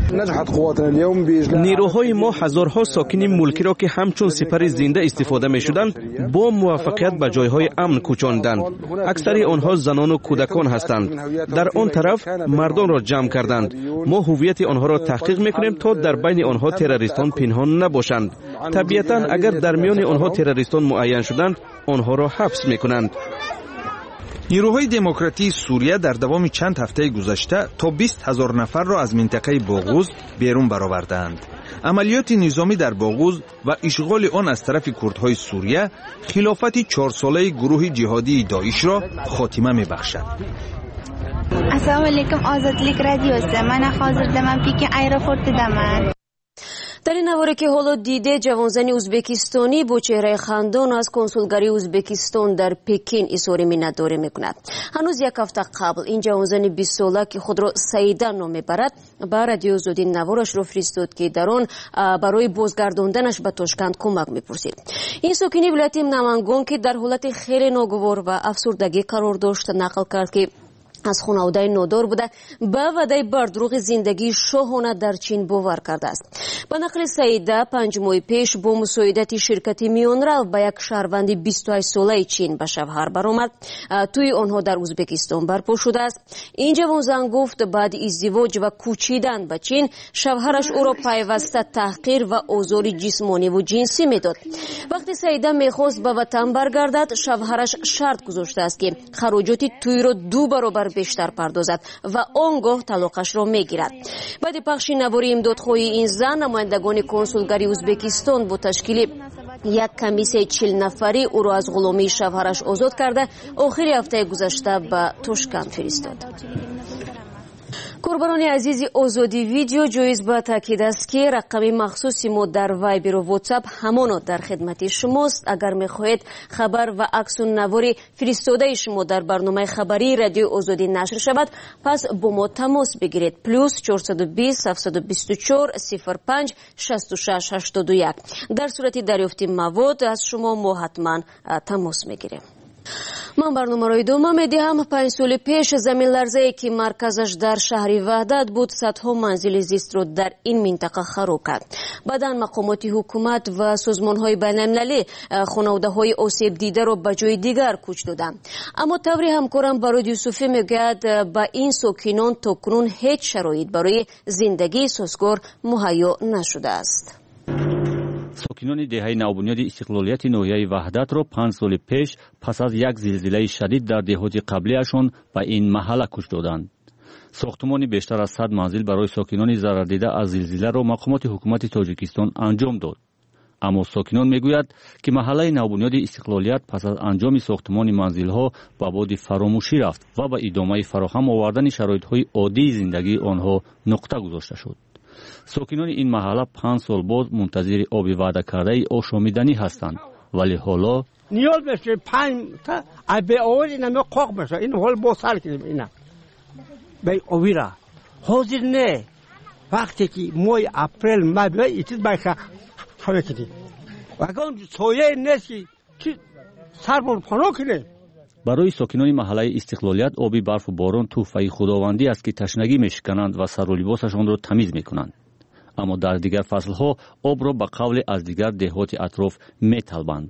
نیروهای ما هزارها ساکن ملکی را که همچون سپر زنده استفاده می شدند با موفقیت به جایهای امن کوچاندند. اکثر آنها زنان و کودکان هستند. در آن طرف مردان را جمع کردند. ما هویت آنها را تحقیق می کنیم تا در بین آنها تروریستان پنهان نباشند. طبیعتا اگر در میان آنها تروریستان معین شدند آنها را حبس می کنند. نیروهای دموکراتی سوریه در دوام چند هفته گذشته تا بیست هزار نفر را از منطقه باغوز بیرون برآوردند. عملیات نظامی در باغوز و اشغال آن از طرف کردهای سوریه خلافت چهار ساله گروه جهادی داعش را خاتمه می‌بخشد. السلام علیکم، آزادلیک رادیو است. من حاضر دمم پیک ایرپورت دمم. در این نواره که حالا دیده جوانزن ازبکستانی با چهره خندان از کنسولگری ازبکستان در پکین اظهار منتداری میکند. هنوز یک هفته قبل این جوانزن بیست ساله که خود را سعیده نام میبرد به رادیو آزادی نوارش را فرستاد که در آن برای بازگرداندنش به تاشکند کمک میپرسید. این ساکن ولایت نمنگان که در حالت خیلی ناگوار و افسردگی قرار داشت نقل کرد که از خانواده نادار بوده به وعده بردروغ زندگی شاهانه در چین باور کرده است. به نقل سعیده پنج ماه پیش با مساعدت شرکت میانرو به یک شهروند بیست و هشت ساله چین به شوهر برآمد. توی آنها در ازبکستان برپا شده است. این جوان زن گفت بعد ازدواج و کوچیدن به چین شوهرش او را پیوسته تحقیر و آزار جسمانی و جنسی میداد. وقتی سعیده میخواست به وطن برگردد شوهرش شرط گذاشته است که خراجات توی را دو برابر بیشتر پردازد و آنگاه طلاقش را میگیرد. بعد پخش نواری امدادخواهی این زن نمایندگان کنسولگری ازبکستان با تشکیل یک کمیسه چهل نفری او را از غلامی شوهرش آزاد کرده آخر هفته گذشته به تاشکند فرستاد. قربانان عزیز آزادی ویدیو جایز با تاکید است که رقم مخصوصی ما در وایبر و واتساپ همانا در خدمت شماست. اگر میخواهید خبر و عکس و نوار فرستاده شما در برنامه خبری رادیو آزادی نشر شود پس با ما تماس بگیرید. پلوس چهارصد و بیست هفتصد و بیست و چهار صفر پنج شصت و شش هشتاد و یک. در صورت دریافت مواد از شما ما حتما تماس میگیریم. من برنامه را ادامه میدهم. پنج سال پیش زمین لرزه‌ای که مرکزش در شهر وحدت بود صدها منزل زیست را در این منطقه خراب کرد. بعدا مقامات حکومت و سازمان‌های بین‌المللی خانواده‌های آسیب دیده را به جای دیگر کوچ دادند. اما تبری همکارم برای یوسفی میگوید با این ساکنان تاکنون هیچ شرایط برای زندگی سازگار مهیا نشده است. ساکنان دهه نوبنیاد استقلالیت ناحیه وحدت را پنج سال پیش پس از یک زلزله شدید در دهات قبلیشان به این محله کوچ دادند. ساختمان بیشتر از صد منزل برای ساکنان ضرردیده از زلزله را مقامات حکومت تاجیکستان انجام داد. اما ساکنان میگوید که محله نوبنیاد استقلالیت پس از انجام ساختمان منزل‌ها به باد فراموشی رفت و به ادامه فراهم آوردن شرایط‌های عادی زندگی آنها نقطه گذاشته شد. ساکنان این محله پنج سال باز منتظر آب وعده کرده آشامیدنی هستند، ولی حالا نیاز بشه پنج تا به آور اینا می قاق بشه. این حال با سال کنیم اینا به آویرا حاضر نه. وقتی که ماه اپریل ماه به ایتید باشه خواهی کنید و اگر سایه نیست که سر بر پناه کنه. برای ساکنان محله استقلالیت آبی برف و باران تحفه خداوندی است که تشنگی میشکنند و سر و لباسشان را تمیز میکنند. اما در دیگر فصلها آب را به قول از دیگر دهات اطراف میطلبند.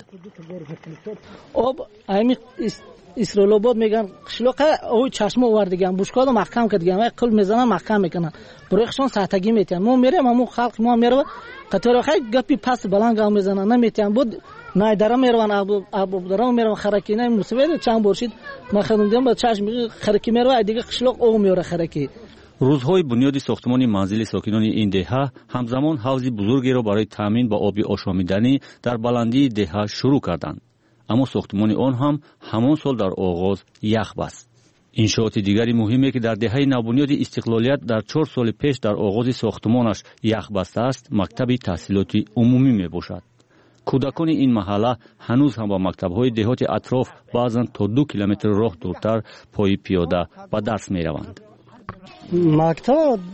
آب همین اسرائیل میگن قشلاق او چشمه آوردگان بوشکاد محکم کردگان قلب میزنن محکم میکنن برایشون ساعتگی میتن. ما میریم ما خلق ما میره قطار خیلی گپی پس بلند گام میزنن نمیتن بود نه درم میروان آب آب درم میروان خرکی نه مسئله چند برشید ما خدمتیم با چشم خرکی میروان دیگه قشلاق او میاره خرکی. روزهای بنیاد ساختمان منزل ساکنان این دهه همزمان حوض بزرگی را برای تامین با آب آشامیدنی در بلندی دهه شروع کردند. اما ساختمان آن هم همان سال در آغاز یخ بست. انشاءات دیگری مهمی که در دهه نوبنیاد استقلالیت در چهار سال پیش در آغاز ساختمانش یخ بسته است مکتب تحصیلات عمومی می باشد. کودکان این محله هنوز هم با مکتب‌های دهات اطراف بعضاً تا دو کیلومتر راه دورتر پای پیاده به درس می روند. مکتب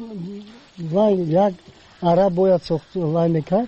وای یک عرب باید ساخت وای میکرد.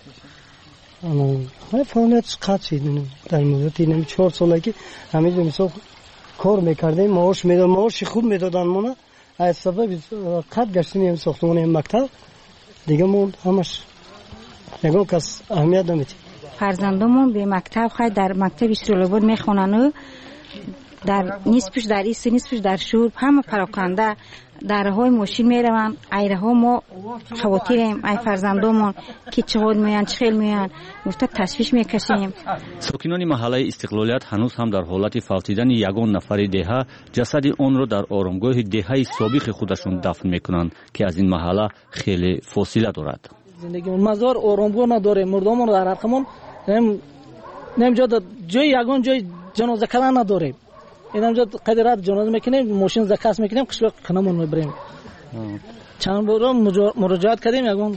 اما های فعالیت قطعی در مدت این چهار سالگی همین مثلا کار میکردیم معاش میداد معاش خوب میدادن ما از سبب قد گشتیم این ساختمان این مکتب دیگه ما همش نگاه کس اهمیت نمیدیم. فرزندمون به مکتب خواهد در مکتب اسرائیل بود میخونن و در نصفش در ایست نصفش در شور همه پراکنده درهای ماشین میروند. ایره ها ما خواتیریم ای فرزندمون که چقدر میان چخیل میان گفته تشویش میکشیم. ساکنان محله استقلالیت هنوز هم در حالت فوتیدن یگان نفر دهه جسد آن را در آرامگاه دهه سابق خودشون دفن میکنند که از این محله خیلی فاصله دارد. زندگی مزار آرامگاه نداره. مردمون در حرقمون نمیجا جای یگان جای جنازه کردن نداره. این همجا قدرت جنازه میکنیم ماشین زکاس میکنیم قشلاق خنمون میبریم. چند بار مراجعات کردیم یگان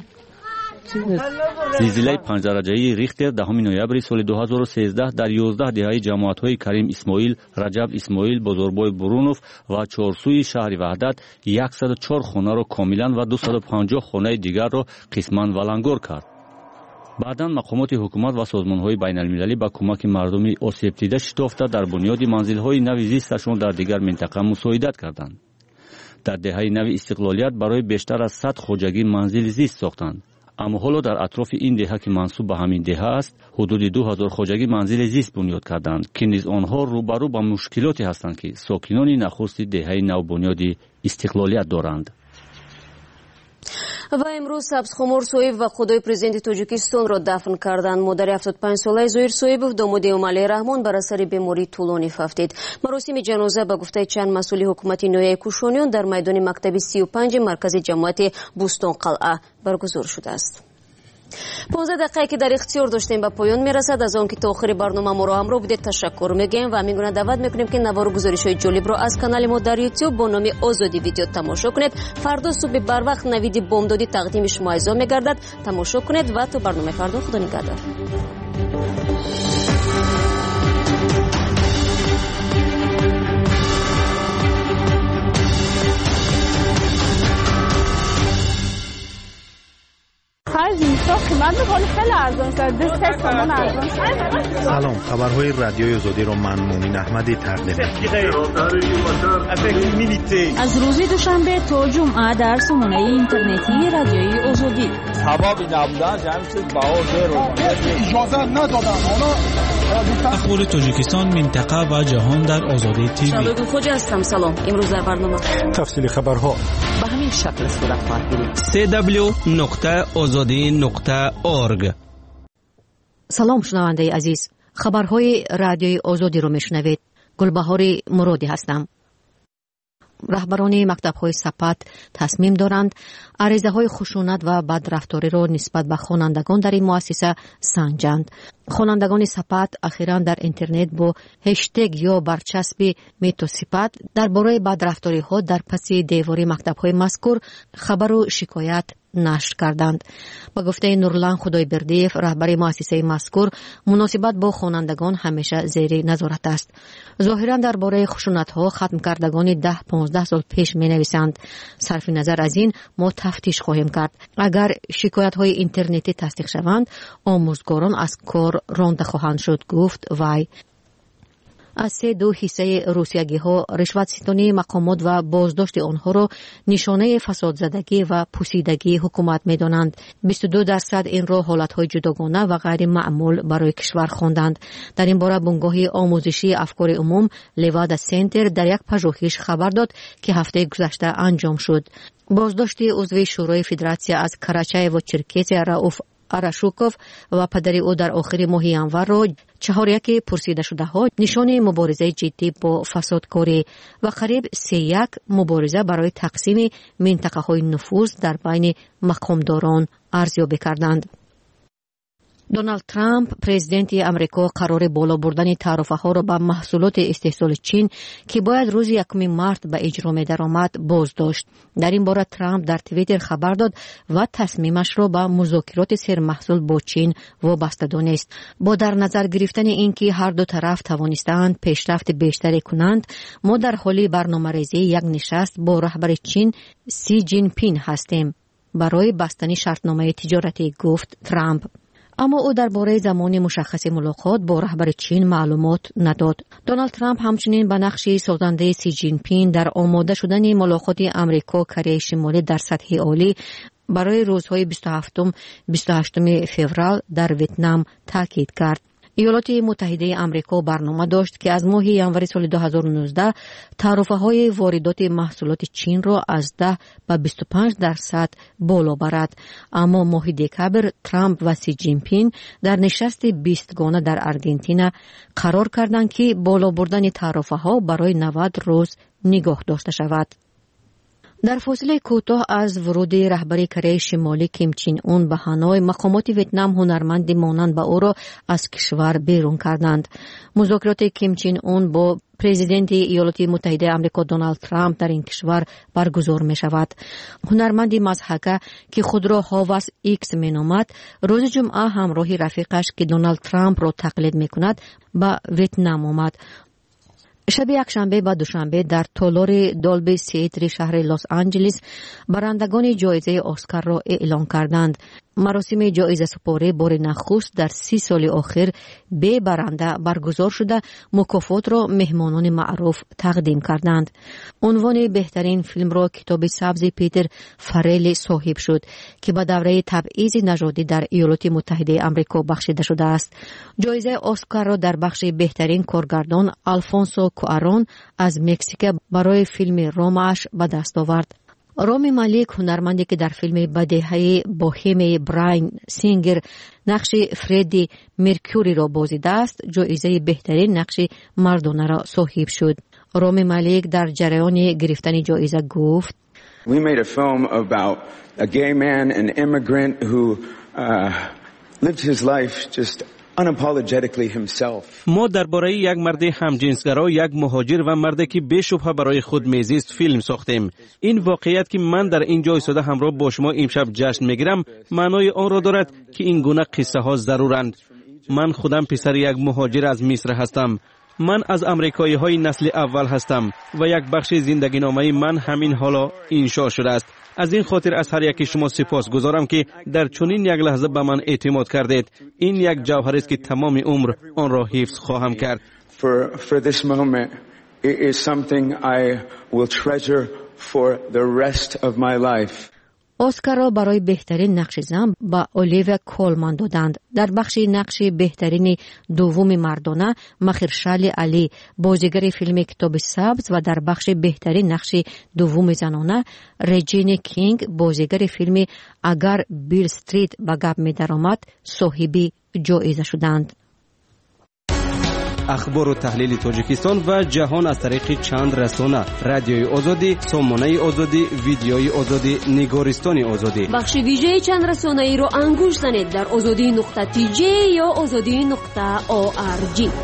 زلزله پنج درجه ریختر دهم نوامبر سال دو هزار و سیزده در یازده دهه جماعت‌های کریم اسماعیل، رجب اسماعیل، بزرگبای برونوف و چهارسوی شهر وحدت صد و چهار خانه را کاملا و دویست و پنجاه خانه دیگر را قسماً ولنگار کرد. بعداً مقامات حکومت و سازمان‌های بین‌المللی با کمک مردم آسیب دیده شتافته در بنیاد منزل‌های نو زیستشان در دیگر منطقه مساعدت کردند. در دهه نو استقلالیت برای بیشتر از صد خواجگی منزل زیست ساختند. اما حالا در اطراف این دهه که منسوب به همین دهه است حدود دو هزار خواجگی منزل زیست بنیاد کردند که نیز آنها روبرو با مشکلاتی هستند که ساکنان نخست دهه نو بنیاد استقلالیت دارند. و امروز سبز خمر سویب و خدای پرزیدنت تاجیکستان را دفن کردند. مادر هفتاد و پنج ساله زویر سویبов داماد امالی رحمان بر اثر بیماری طولانی فوتید. مراسم جنازه به گفته چند مسئول حکومت نویای کوشانیان در میدان مکتب سی و پنج مرکز جماعت بوستون قلعه برگزار شده است. پانزده دقیقه که در اختیار داشتیم به پایان میرسد. از آن که تا آخر برنامه ما را همراه بودید تشکر میگیم و همین گونه دعوت میکنیم که نوار و گزارش‌های جالب را از کانال ما در یوتیوب با نام آزادی ویدیو تماشا کنید. فردا صبح بر وقت نوید بامدادی تقدیم شما ایزا میگردد. تماشا کنید و تا برنامه فردا خدا نگهدار. سلام، خبرهای رادیوی آزادی را من مومن احمدی تقدیم می‌کنم. از روز دوشنبه تا جمعه در سامانه اینترنتی رادیوی آزادی. سبب نبودن جمع شد باور رو اجازه ندادن. حالا اخبار تاجیکستان، منطقه و جهان در آزادی تیوی. شادو خوجا هستم. سلام. امروز در برنامه تفصیل خبرها به همین شکل صورت خواهد گرفت. دبلیو دبلیو دبلیو نقطه آزادی نقطه اورگ. سلام شنونده عزیز، خبرهای رادیوی آزادی رو میشنوید. گلبهار مرادی هستم. раҳбарони мактабҳои сапат тасмим доранд аризаҳои хушунат ва бадррафториро нисбат ба хонандагон дар ин муассиса санҷанд. хонандагони сапат ахиран дар интернет бо ҳештег ё барчаспи метосипат дар бораи бадрафториҳо дар паси девори мактабҳои мазкур хабару шикоят нашр карданд. ба гуфтаи Нурлан Худойбердиев, раҳбари муассисаи мазкур, муносибат бо хонандагон ҳамеша зери назорат аст. зоҳиран дар бораи хушунатҳо хатм кардагони даҳ понздаҳ сол пеш менависанд. сарфи назар аз ин мо тафтиш хоҳем кард. агар шикоятҳои интернетӣ тасдиқ шаванд, омӯзгорон аз кор ронда хоҳанд шуд, гуфт вай. аз се ду ҳиссаи русиягиҳо ришватситонии мақомот ва боздошти онҳоро нишонаи фасодзадагӣ ва пусидагии ҳукумат медонанд. бисту ду дарсад инро ҳолатҳои ҷудогона ва ғайримаъмул барои кишвар хонданд. дар ин бора бунгоҳи омӯзишии афкори умум Левада Центр дар як пажӯҳиш хабар дод, ки ҳафтаи гузашта анҷом шуд. боздошти узви шӯрои федератсия аз Карачаеву Черкесия Рауф Арашуков ва падари ӯ дар охири моҳи январро чаҳоряки пурсидашудаҳо нишони муборизаи ҷиддӣ бо фасодкорӣ ва қариб се як мубориза барои тақсими минтақаҳои нуфуз дар байни мақомдорон арзёбӣ карданд. Доналд Трамп, президенти Амрико, қарори боло бурдани таърифаҳоро ба маҳсулоти истеҳсоли Чин, ки бояд рӯзи якуми март ба иҷро медаромад, боз дошт. дар ин бора Трамп дар Твиттер хабар дод ва тасмимашро ба музокироти сермаҳсул бо Чин вобаста донист. бо дар назар гирифтани ин ки ҳар ду тараф тавонистаанд пешрафти бештаре кунанд, мо дар ҳоли барномарезии як нишаст бо раҳбари Чин Си Ҷинпин ҳастем барои бастани шартномаи тиҷоратӣ, гуфт Трамп. аммо ӯ дар бораи замони мушаххаси мулоқот бо раҳбари Чин маълумот надод. Доналд Трамп ҳамчунин ба нақши созандаи Си Ҷинпин дар омода шудани мулоқоти Амрико Кореяи Шимолӣ дар сатҳи олӣ барои рӯзҳои бисту ҳафтум бисту ҳаштуми феврал дар Ветнам таъкид кард. ایالات متحده آمریکا برنامه داشت که از ماه январи سال دو هزار و نوزده تعرفه‌های واردات محصولات چین را از ده به بیست و پنج درصد بالا برد. اما ماه دکبر ترامپ و سی جینپینگ در نشست بیست گانه در آرژانتین قرار کردند که بالا بردن تعرفه‌ها برای نود روز نگاه داشته شود. در فاصله کوتاه از ورود رهبری کره شمالی کیم چین اون به هانوی، مقامات ویتنام هنرمندی مانند به او را از کشور بیرون کردند. مذاکرات کیم چین اون با پرزیدنت ایالات متحده آمریکا دونالد ترامپ در این کشور برگزار می شود. هنرمندی مضحکه که خود را هاوس ایکس می نامد، روز جمعه همراه رفیقش که دونالد ترامپ را تقلید می کند به ویتنام آمد. شب یکشنبه و دوشنبه در تالار دالبی سیتری شهر لس آنجلس برندگان جایزه اسکار را اعلام کردند. مراسم جایزه سپاری بار نخست در سی سال آخر به برنده برگزار شده مکافات را مهمانان معروف تقدیم کردند. عنوان بهترین فیلم را کتاب سبز پیتر فرل صاحب شد که به دوره تبعیض نژادی در ایالات متحده آمریکا بخشیده شده است. جایزه اسکار را در بخش بهترین کارگردان آلفونسو کوارون از مکزیک برای فیلم رومش به دست آورد. رامی مالیک، هنرمندی که در فیلم بدیهی بوهمی براین سینگر نقش فردی مرکوری را بازیده است، جایزه بهترین نقش مردانه را صاحب شد. رامی مالیک در جریان گرفتن جایزه گفت: We made a film about a gay man, an immigrant who uh, lived his life just unapologetically himself. ما درباره یک مرد همجنسگرا، یک مهاجر و مردی که بی‌شبهه برای خود میزیست فیلم ساختیم. این واقعیت که من در اینجا ایستاده همراه با شما امشب جشن میگیرم معنای آن را دارد که این گونه قصه ها ضرورند. من خودم پسر یک مهاجر از مصر هستم. من از امریکایی های نسل اول هستم و یک بخش زندگی نامه من همین حالا انشا شده است. از این خاطر از هر یکی شما سپاسگزارم که در چنین یک لحظه به من اعتماد کردید. این یک جوهر است که تمام عمر آن را حفظ خواهم کرد. For for this moment it is something I will treasure for the rest of my life. اسکار را برای بهترین نقش زن با اولیویا کولمان دادند. در بخش نقش بهترین دوم مردانه مخیرشالی علی بازیگر فیلم کتاب سبز و در بخش بهترین نقش دوم زنانه رجینی کینگ بازیگر فیلم اگر بیل استریت به گپ می درآمد صاحب جایزه شدند. اخبار و تحلیل تاجیکستان و جهان از طریق چند رسانه: رادیوی آزادی، سامانه آزادی، ویدیوی آزادی، نگارستان آزادی. بخش ویژه چند رسانه ای رو انگوش زنید در آزادی نقطه تی جی یا آزادی نقطه او آر جی.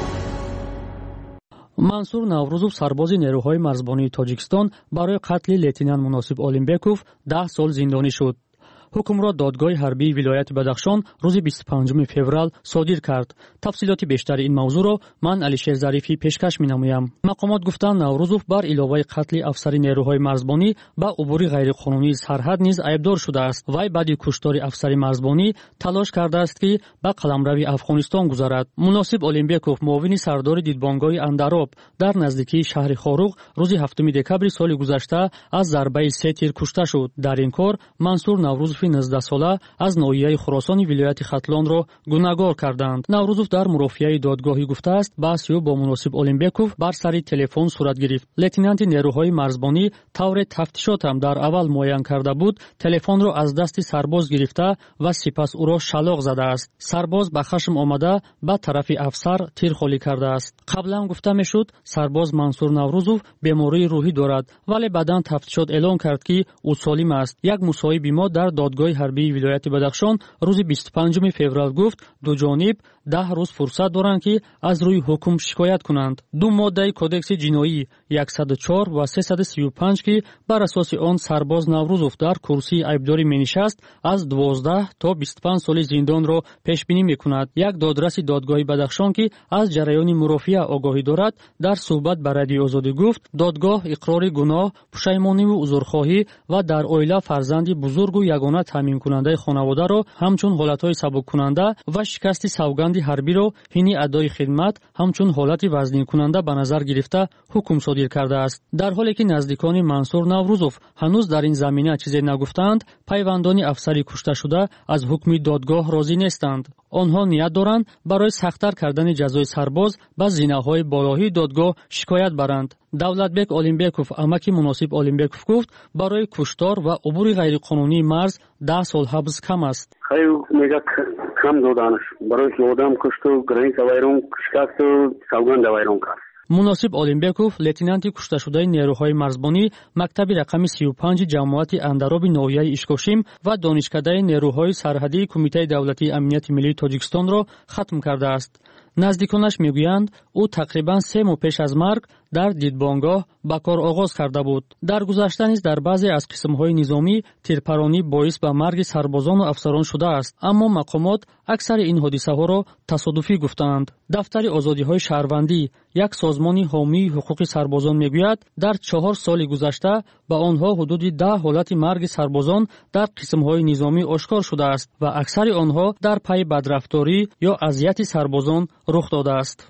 منصور نوروزов سربازی نیروهای مرزبانی تاجیکستان برای قتل لتینان مناسب اولمبیکوف ده سال زندانی شد. حکم را دادگاه حربی ولایت بدخشان روز بیست و پنجم فوریه صادر کرد. تفصیلات بیشتر این موضوع را من علیشیر ظریفی پیشکش می‌نمایم. مقامات گفتند نوروزов بر علاوه قتل افسر نیروهای مرزبانی با عبور غیرقانونی سرحد نیز عیبدار شده است. وی بعد کشتار افسر مرزبانی تلاش کرده است که به قلمرو افغانستان گذرد. مناسب اولمبیکوف معاون سردار دیدبانگاه اندراب در نزدیکی شهر خاروق روز هفتم دکبر سال گذشته از ضربه سه تیر کشته شد. در این کار منصور نوروزов نوزده ساله از ناحیه خراسان ولایت ختلان را گناهکار کردند. نوروزов در مرافعه دادگاهی گفته است بحث او با مناسب اولمبیکوف بر سر تلفن صورت گرفت. لتینانت نیروهای مرزبانی طور تفتیشات هم در اول معاین کرده بود تلفن را از دست سرباز گرفته و سپس او را شلاق زده است. سرباز به خشم آمده به طرف افسر تیر خالی کرده است. قبلا گفته میشد سرباز منصور نوروزов بیماری روحی دارد ولی بعداً تفتیشات اعلام کرد که او سالم است. یک مصاحبه ما در دادگاه حربی ولایت بدخشان روز بیست و پنجم فوریه گفت دو جانب ده روز فرصت دارند که از روی حکم شکایت کنند. دو ماده کودکس جنایی صد و چهار و سیصد و سی و پنج که بر اساس آن سرباز نوروزов در کرسی عیبداری می‌نشست از دوازده تا بیست و پنج سال زندان را پیش بینی می‌کند. یک دادرس دادگاه بدخشان که از جریان مرافعه آگاهی دارد در صحبت با رادیو آزادی گفت دادگاه اقرار گناه، پشیمانی و عذرخواهی و در عائله فرزندی بزرگ و یگانه تامین کننده خانواده را همچون حالتهای سبک کننده و شکست سوگند حربی را حین ادای خدمت همچون حالت وزنی کننده به نظر گرفته حکم صادر کرده است. در حالی که نزدیکان منصور نوروزов هنوز در این زمینه چیزی نگفتند، پیوندان افسری کشته شده از حکم دادگاه راضی نیستند. آنها نیت دارند برای سخت‌تر کردن جزای سرباز به زینه‌های بالایی دادگاه شکایت برند. دولتبک اولمبیکوف امکی مناسب اولمبیکوف گفت برای کشتار و عبور غیرقانونی مرز ده سال حبس کم است. خیلی میگه کم دادنش برای که آدم کشت و گرینس وایرون شکست و سوگند وایرون کرد. مناسب اولمبیکوف لتینانت کشته شده نیروهای مرزبانی مکتب رقم سی و پنج جماعت اندراب ناحیه اشکاشیم و دانشکده نیروهای سرحدی کمیته دولتی امنیت ملی تاجیکستان را ختم کرده است. نزدیکانش میگویند او تقریبا سه ماه پیش از مرگ در دیدبانگاه به کار آغاز کرده بود. در گذشته نیز در بعضی از قسم‌های نظامی تیرپرانی باعث به مرگ سربازان و افسران شده است، اما مقامات اکثر این حادثه‌ها را تصادفی گفتند. دفتر آزادی‌های شهروندی، یک سازمان حامی حقوق سربازان میگوید در چهار سال گذشته به آنها حدود ده حالت مرگ سربازان در قسم‌های نظامی آشکار شده است و اکثر آنها در پی بدرفتاری یا اذیت سربازان رخ داده است.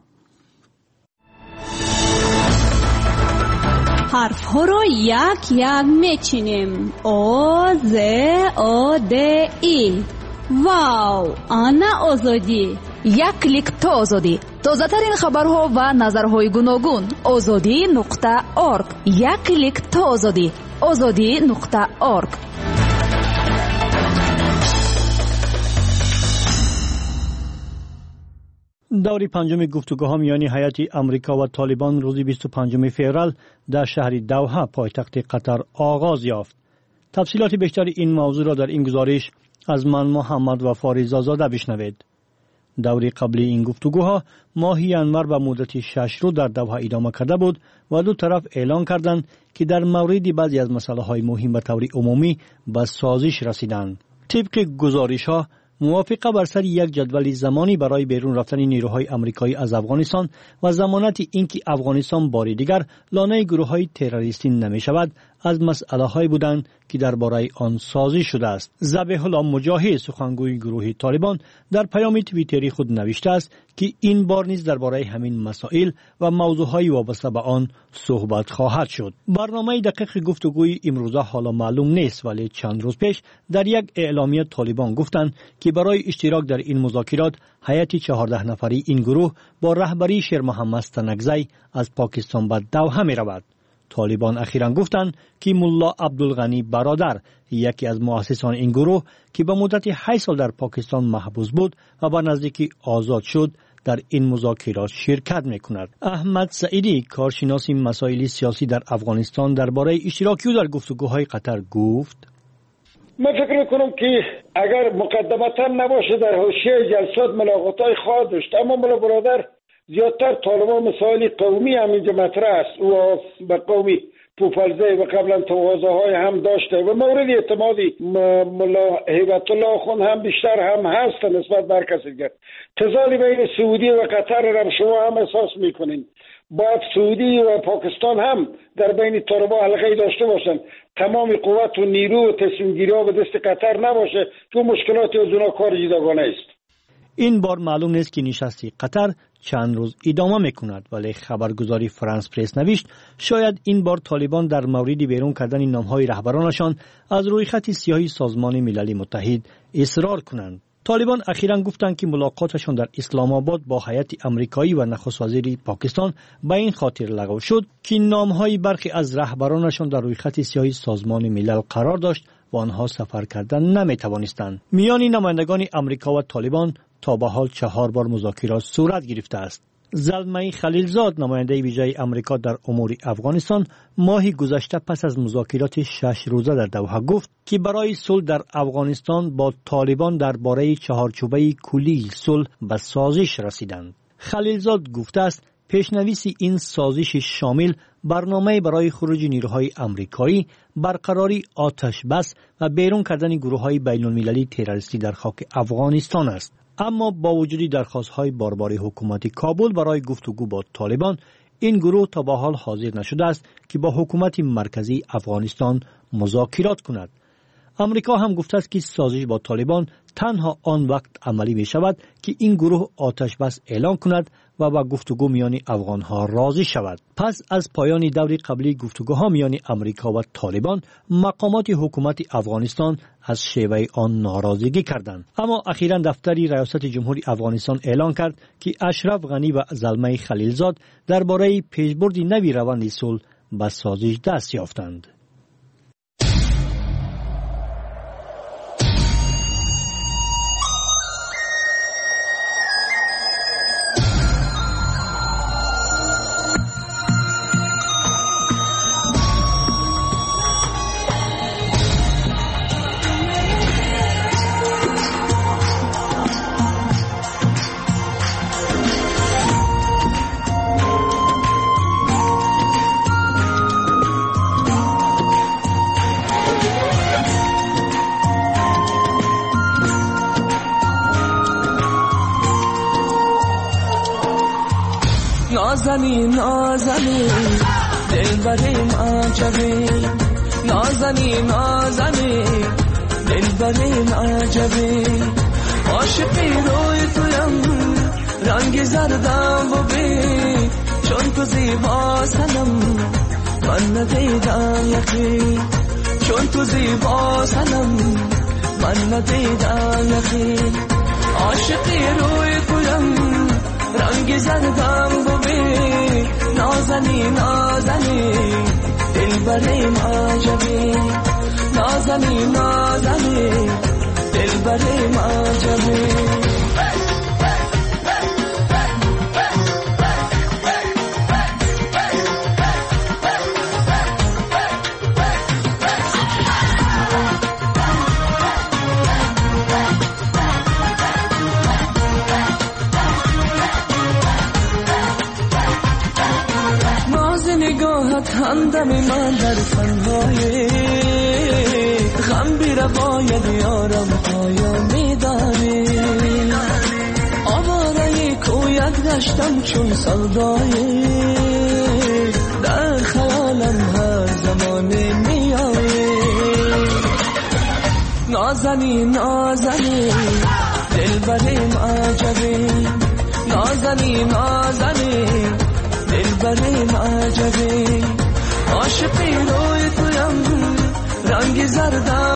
حرف ها رو یک یک میچینیم. او ز او د ای. واو، آنا آزادی. یک کلیک تا آزادی. تازه ترین خبرها و نظرهای گوناگون. آزادی نقطه اورگ. یک کلیک تا آزادی. آزادی نقطه اورگ. دور پنجم گفتگوها میان هیئت امریکا و طالبان روز بیست و پنجم فوریه در شهر دوحه پایتخت قطر آغاز یافت. تفصیلات بیشتر این موضوع را در این گزارش از من محمد و فاریزاده بشنوید. دور قبلی این گفتگوها ماه ینور به مدت شش روز در دوحه ادامه کرده بود و دو طرف اعلان کردند که در مورد بعضی از مسائل مهم به طور عمومی به سازش رسیدند. طبق گزارش‌ها موافقه بر سر یک جدول زمانی برای بیرون رفتن نیروهای آمریکایی از افغانستان و ضمانت اینکه افغانستان بار دیگر لانه گروه‌های تروریستی نمی‌شود از مسئله‌هایی بودند که درباره آن سازی شده است. ذبیح الله مجاهد سخنگوی گروه طالبان در پیام توییتری خود نوشته است که این بار نیز درباره همین مسائل و موضوعهای وابسته به آن صحبت خواهد شد. برنامه دقیق گفتگوی امروزه حالا معلوم نیست، ولی چند روز پیش در یک اعلامیه طالبان گفتند که برای اشتراک در این مذاکرات هیئت چهارده نفری این گروه با رهبری شیر محمد ستنگزی از پاکستان به دوحه می رود. طالبان اخیراً گفتند که ملا عبدالغنی برادر، یکی از مؤسسان این گروه که به مدت هشت سال در پاکستان محبوس بود و به نزدیکی آزاد شد، در این مذاکرات شرکت می‌کند. احمد سعیدی کارشناس مسائل سیاسی در افغانستان درباره اشتراک او در گفتگوهای قطر گفت: من فکر میکنم که اگر مقدمتا نباشه در حاشیه جلسات ملاقات‌های خواهد داشت، اما مولا برادر زیادتر طالبان مسائل قومی هم اینجا مطرح است و به قومی پوپلزه و قبلا توازاهای هم داشته و مورد اعتمادی مولا هیبت الله خون هم بیشتر هم هست نسبت بر کسی دیگر. تضاد بین سعودی و قطر را شما هم احساس میکنین. باید سعودی و پاکستان هم در بین طالبان حلقه داشته باشند. تمام قوت و نیرو و تصمیم گیری ها به دست قطر نباشه که مشکلاتی از اونها کار جداگانه است. این بار معلوم نیست که نشستی قطر چند روز ادامه میکند، ولی خبرگزاری فرانس پرس نوشت شاید این بار طالبان در مورد بیرون کردن نامهای رهبرانشان از روی خط سیاهی سازمان ملل متحد اصرار کنند. طالبان اخیراً گفتند که ملاقاتشان در اسلام آباد با هیئت آمریکایی و نخست وزیر پاکستان به این خاطر لغو شد که نامهای برخی از رهبرانشان در روی خط سیاهی سازمان ملل قرار داشت و آنها سفر کردن نمیتوانستند. میان نمایندگان آمریکا و طالبان تا به حال چهار بار مذاکرات صورت گرفته است. زلمه خلیلزاد نماینده ویژه آمریکا در امور افغانستان ماه گذشته پس از مذاکرات شش روزه در دوحه گفت که برای صلح در افغانستان با طالبان درباره چهارچوبه کلی صلح به سازش رسیدند. خلیلزاد گفته است پیشنویس این سازش شامل برنامه برای خروج نیروهای آمریکایی، برقراری آتش بس و بیرون کردن گروه‌های بین‌المللی تروریستی در خاک افغانستان است. اما با وجود درخواست‌های بارباری حکومت کابل برای گفتگو با طالبان، این گروه تا به حال حاضر نشده است که با حکومت مرکزی افغانستان مذاکرات کند. امریکا هم گفته است که سازش با طالبان تنها آن وقت عملی می شود که این گروه آتش بس اعلان کند و با گفتگو میان افغانها راضی شود. پس از پایان دور قبلی گفتگوها میان امریکا و طالبان، مقامات حکومت افغانستان از شیوه آن ناراضگی کردند. اما اخیراً دفتری ریاست جمهوری افغانستان اعلان کرد که اشرف غنی و زلمه خلیلزاد درباره پیشبرد نوی روند صلح به سازش دست یافتند. نازنین نازنین دلبریم عجبی، نازنین نازنین دلبریم عجبی، عاشقی روی تویم رنگ زردم و بی، چون تو زیبا سنم من ندیدم یکی، چون تو زیبا سنم من ندیدم یکی، عاشقی روی تویم رنگ زردم ببین، نازنی نازنی دلبریم عجبی، نازنی نازنی دلبریم عجبی. همدم من در تنهایی غم بی رقای دیارم آیا میدانی، آواره کویت گشتم چون سودایی، در خیالم هر زمانی میایی، نازنی نازنی دلبریم عجبی، نازنی نازنی دلبریم عجبی، عاشقی روی تویم رنگ زردم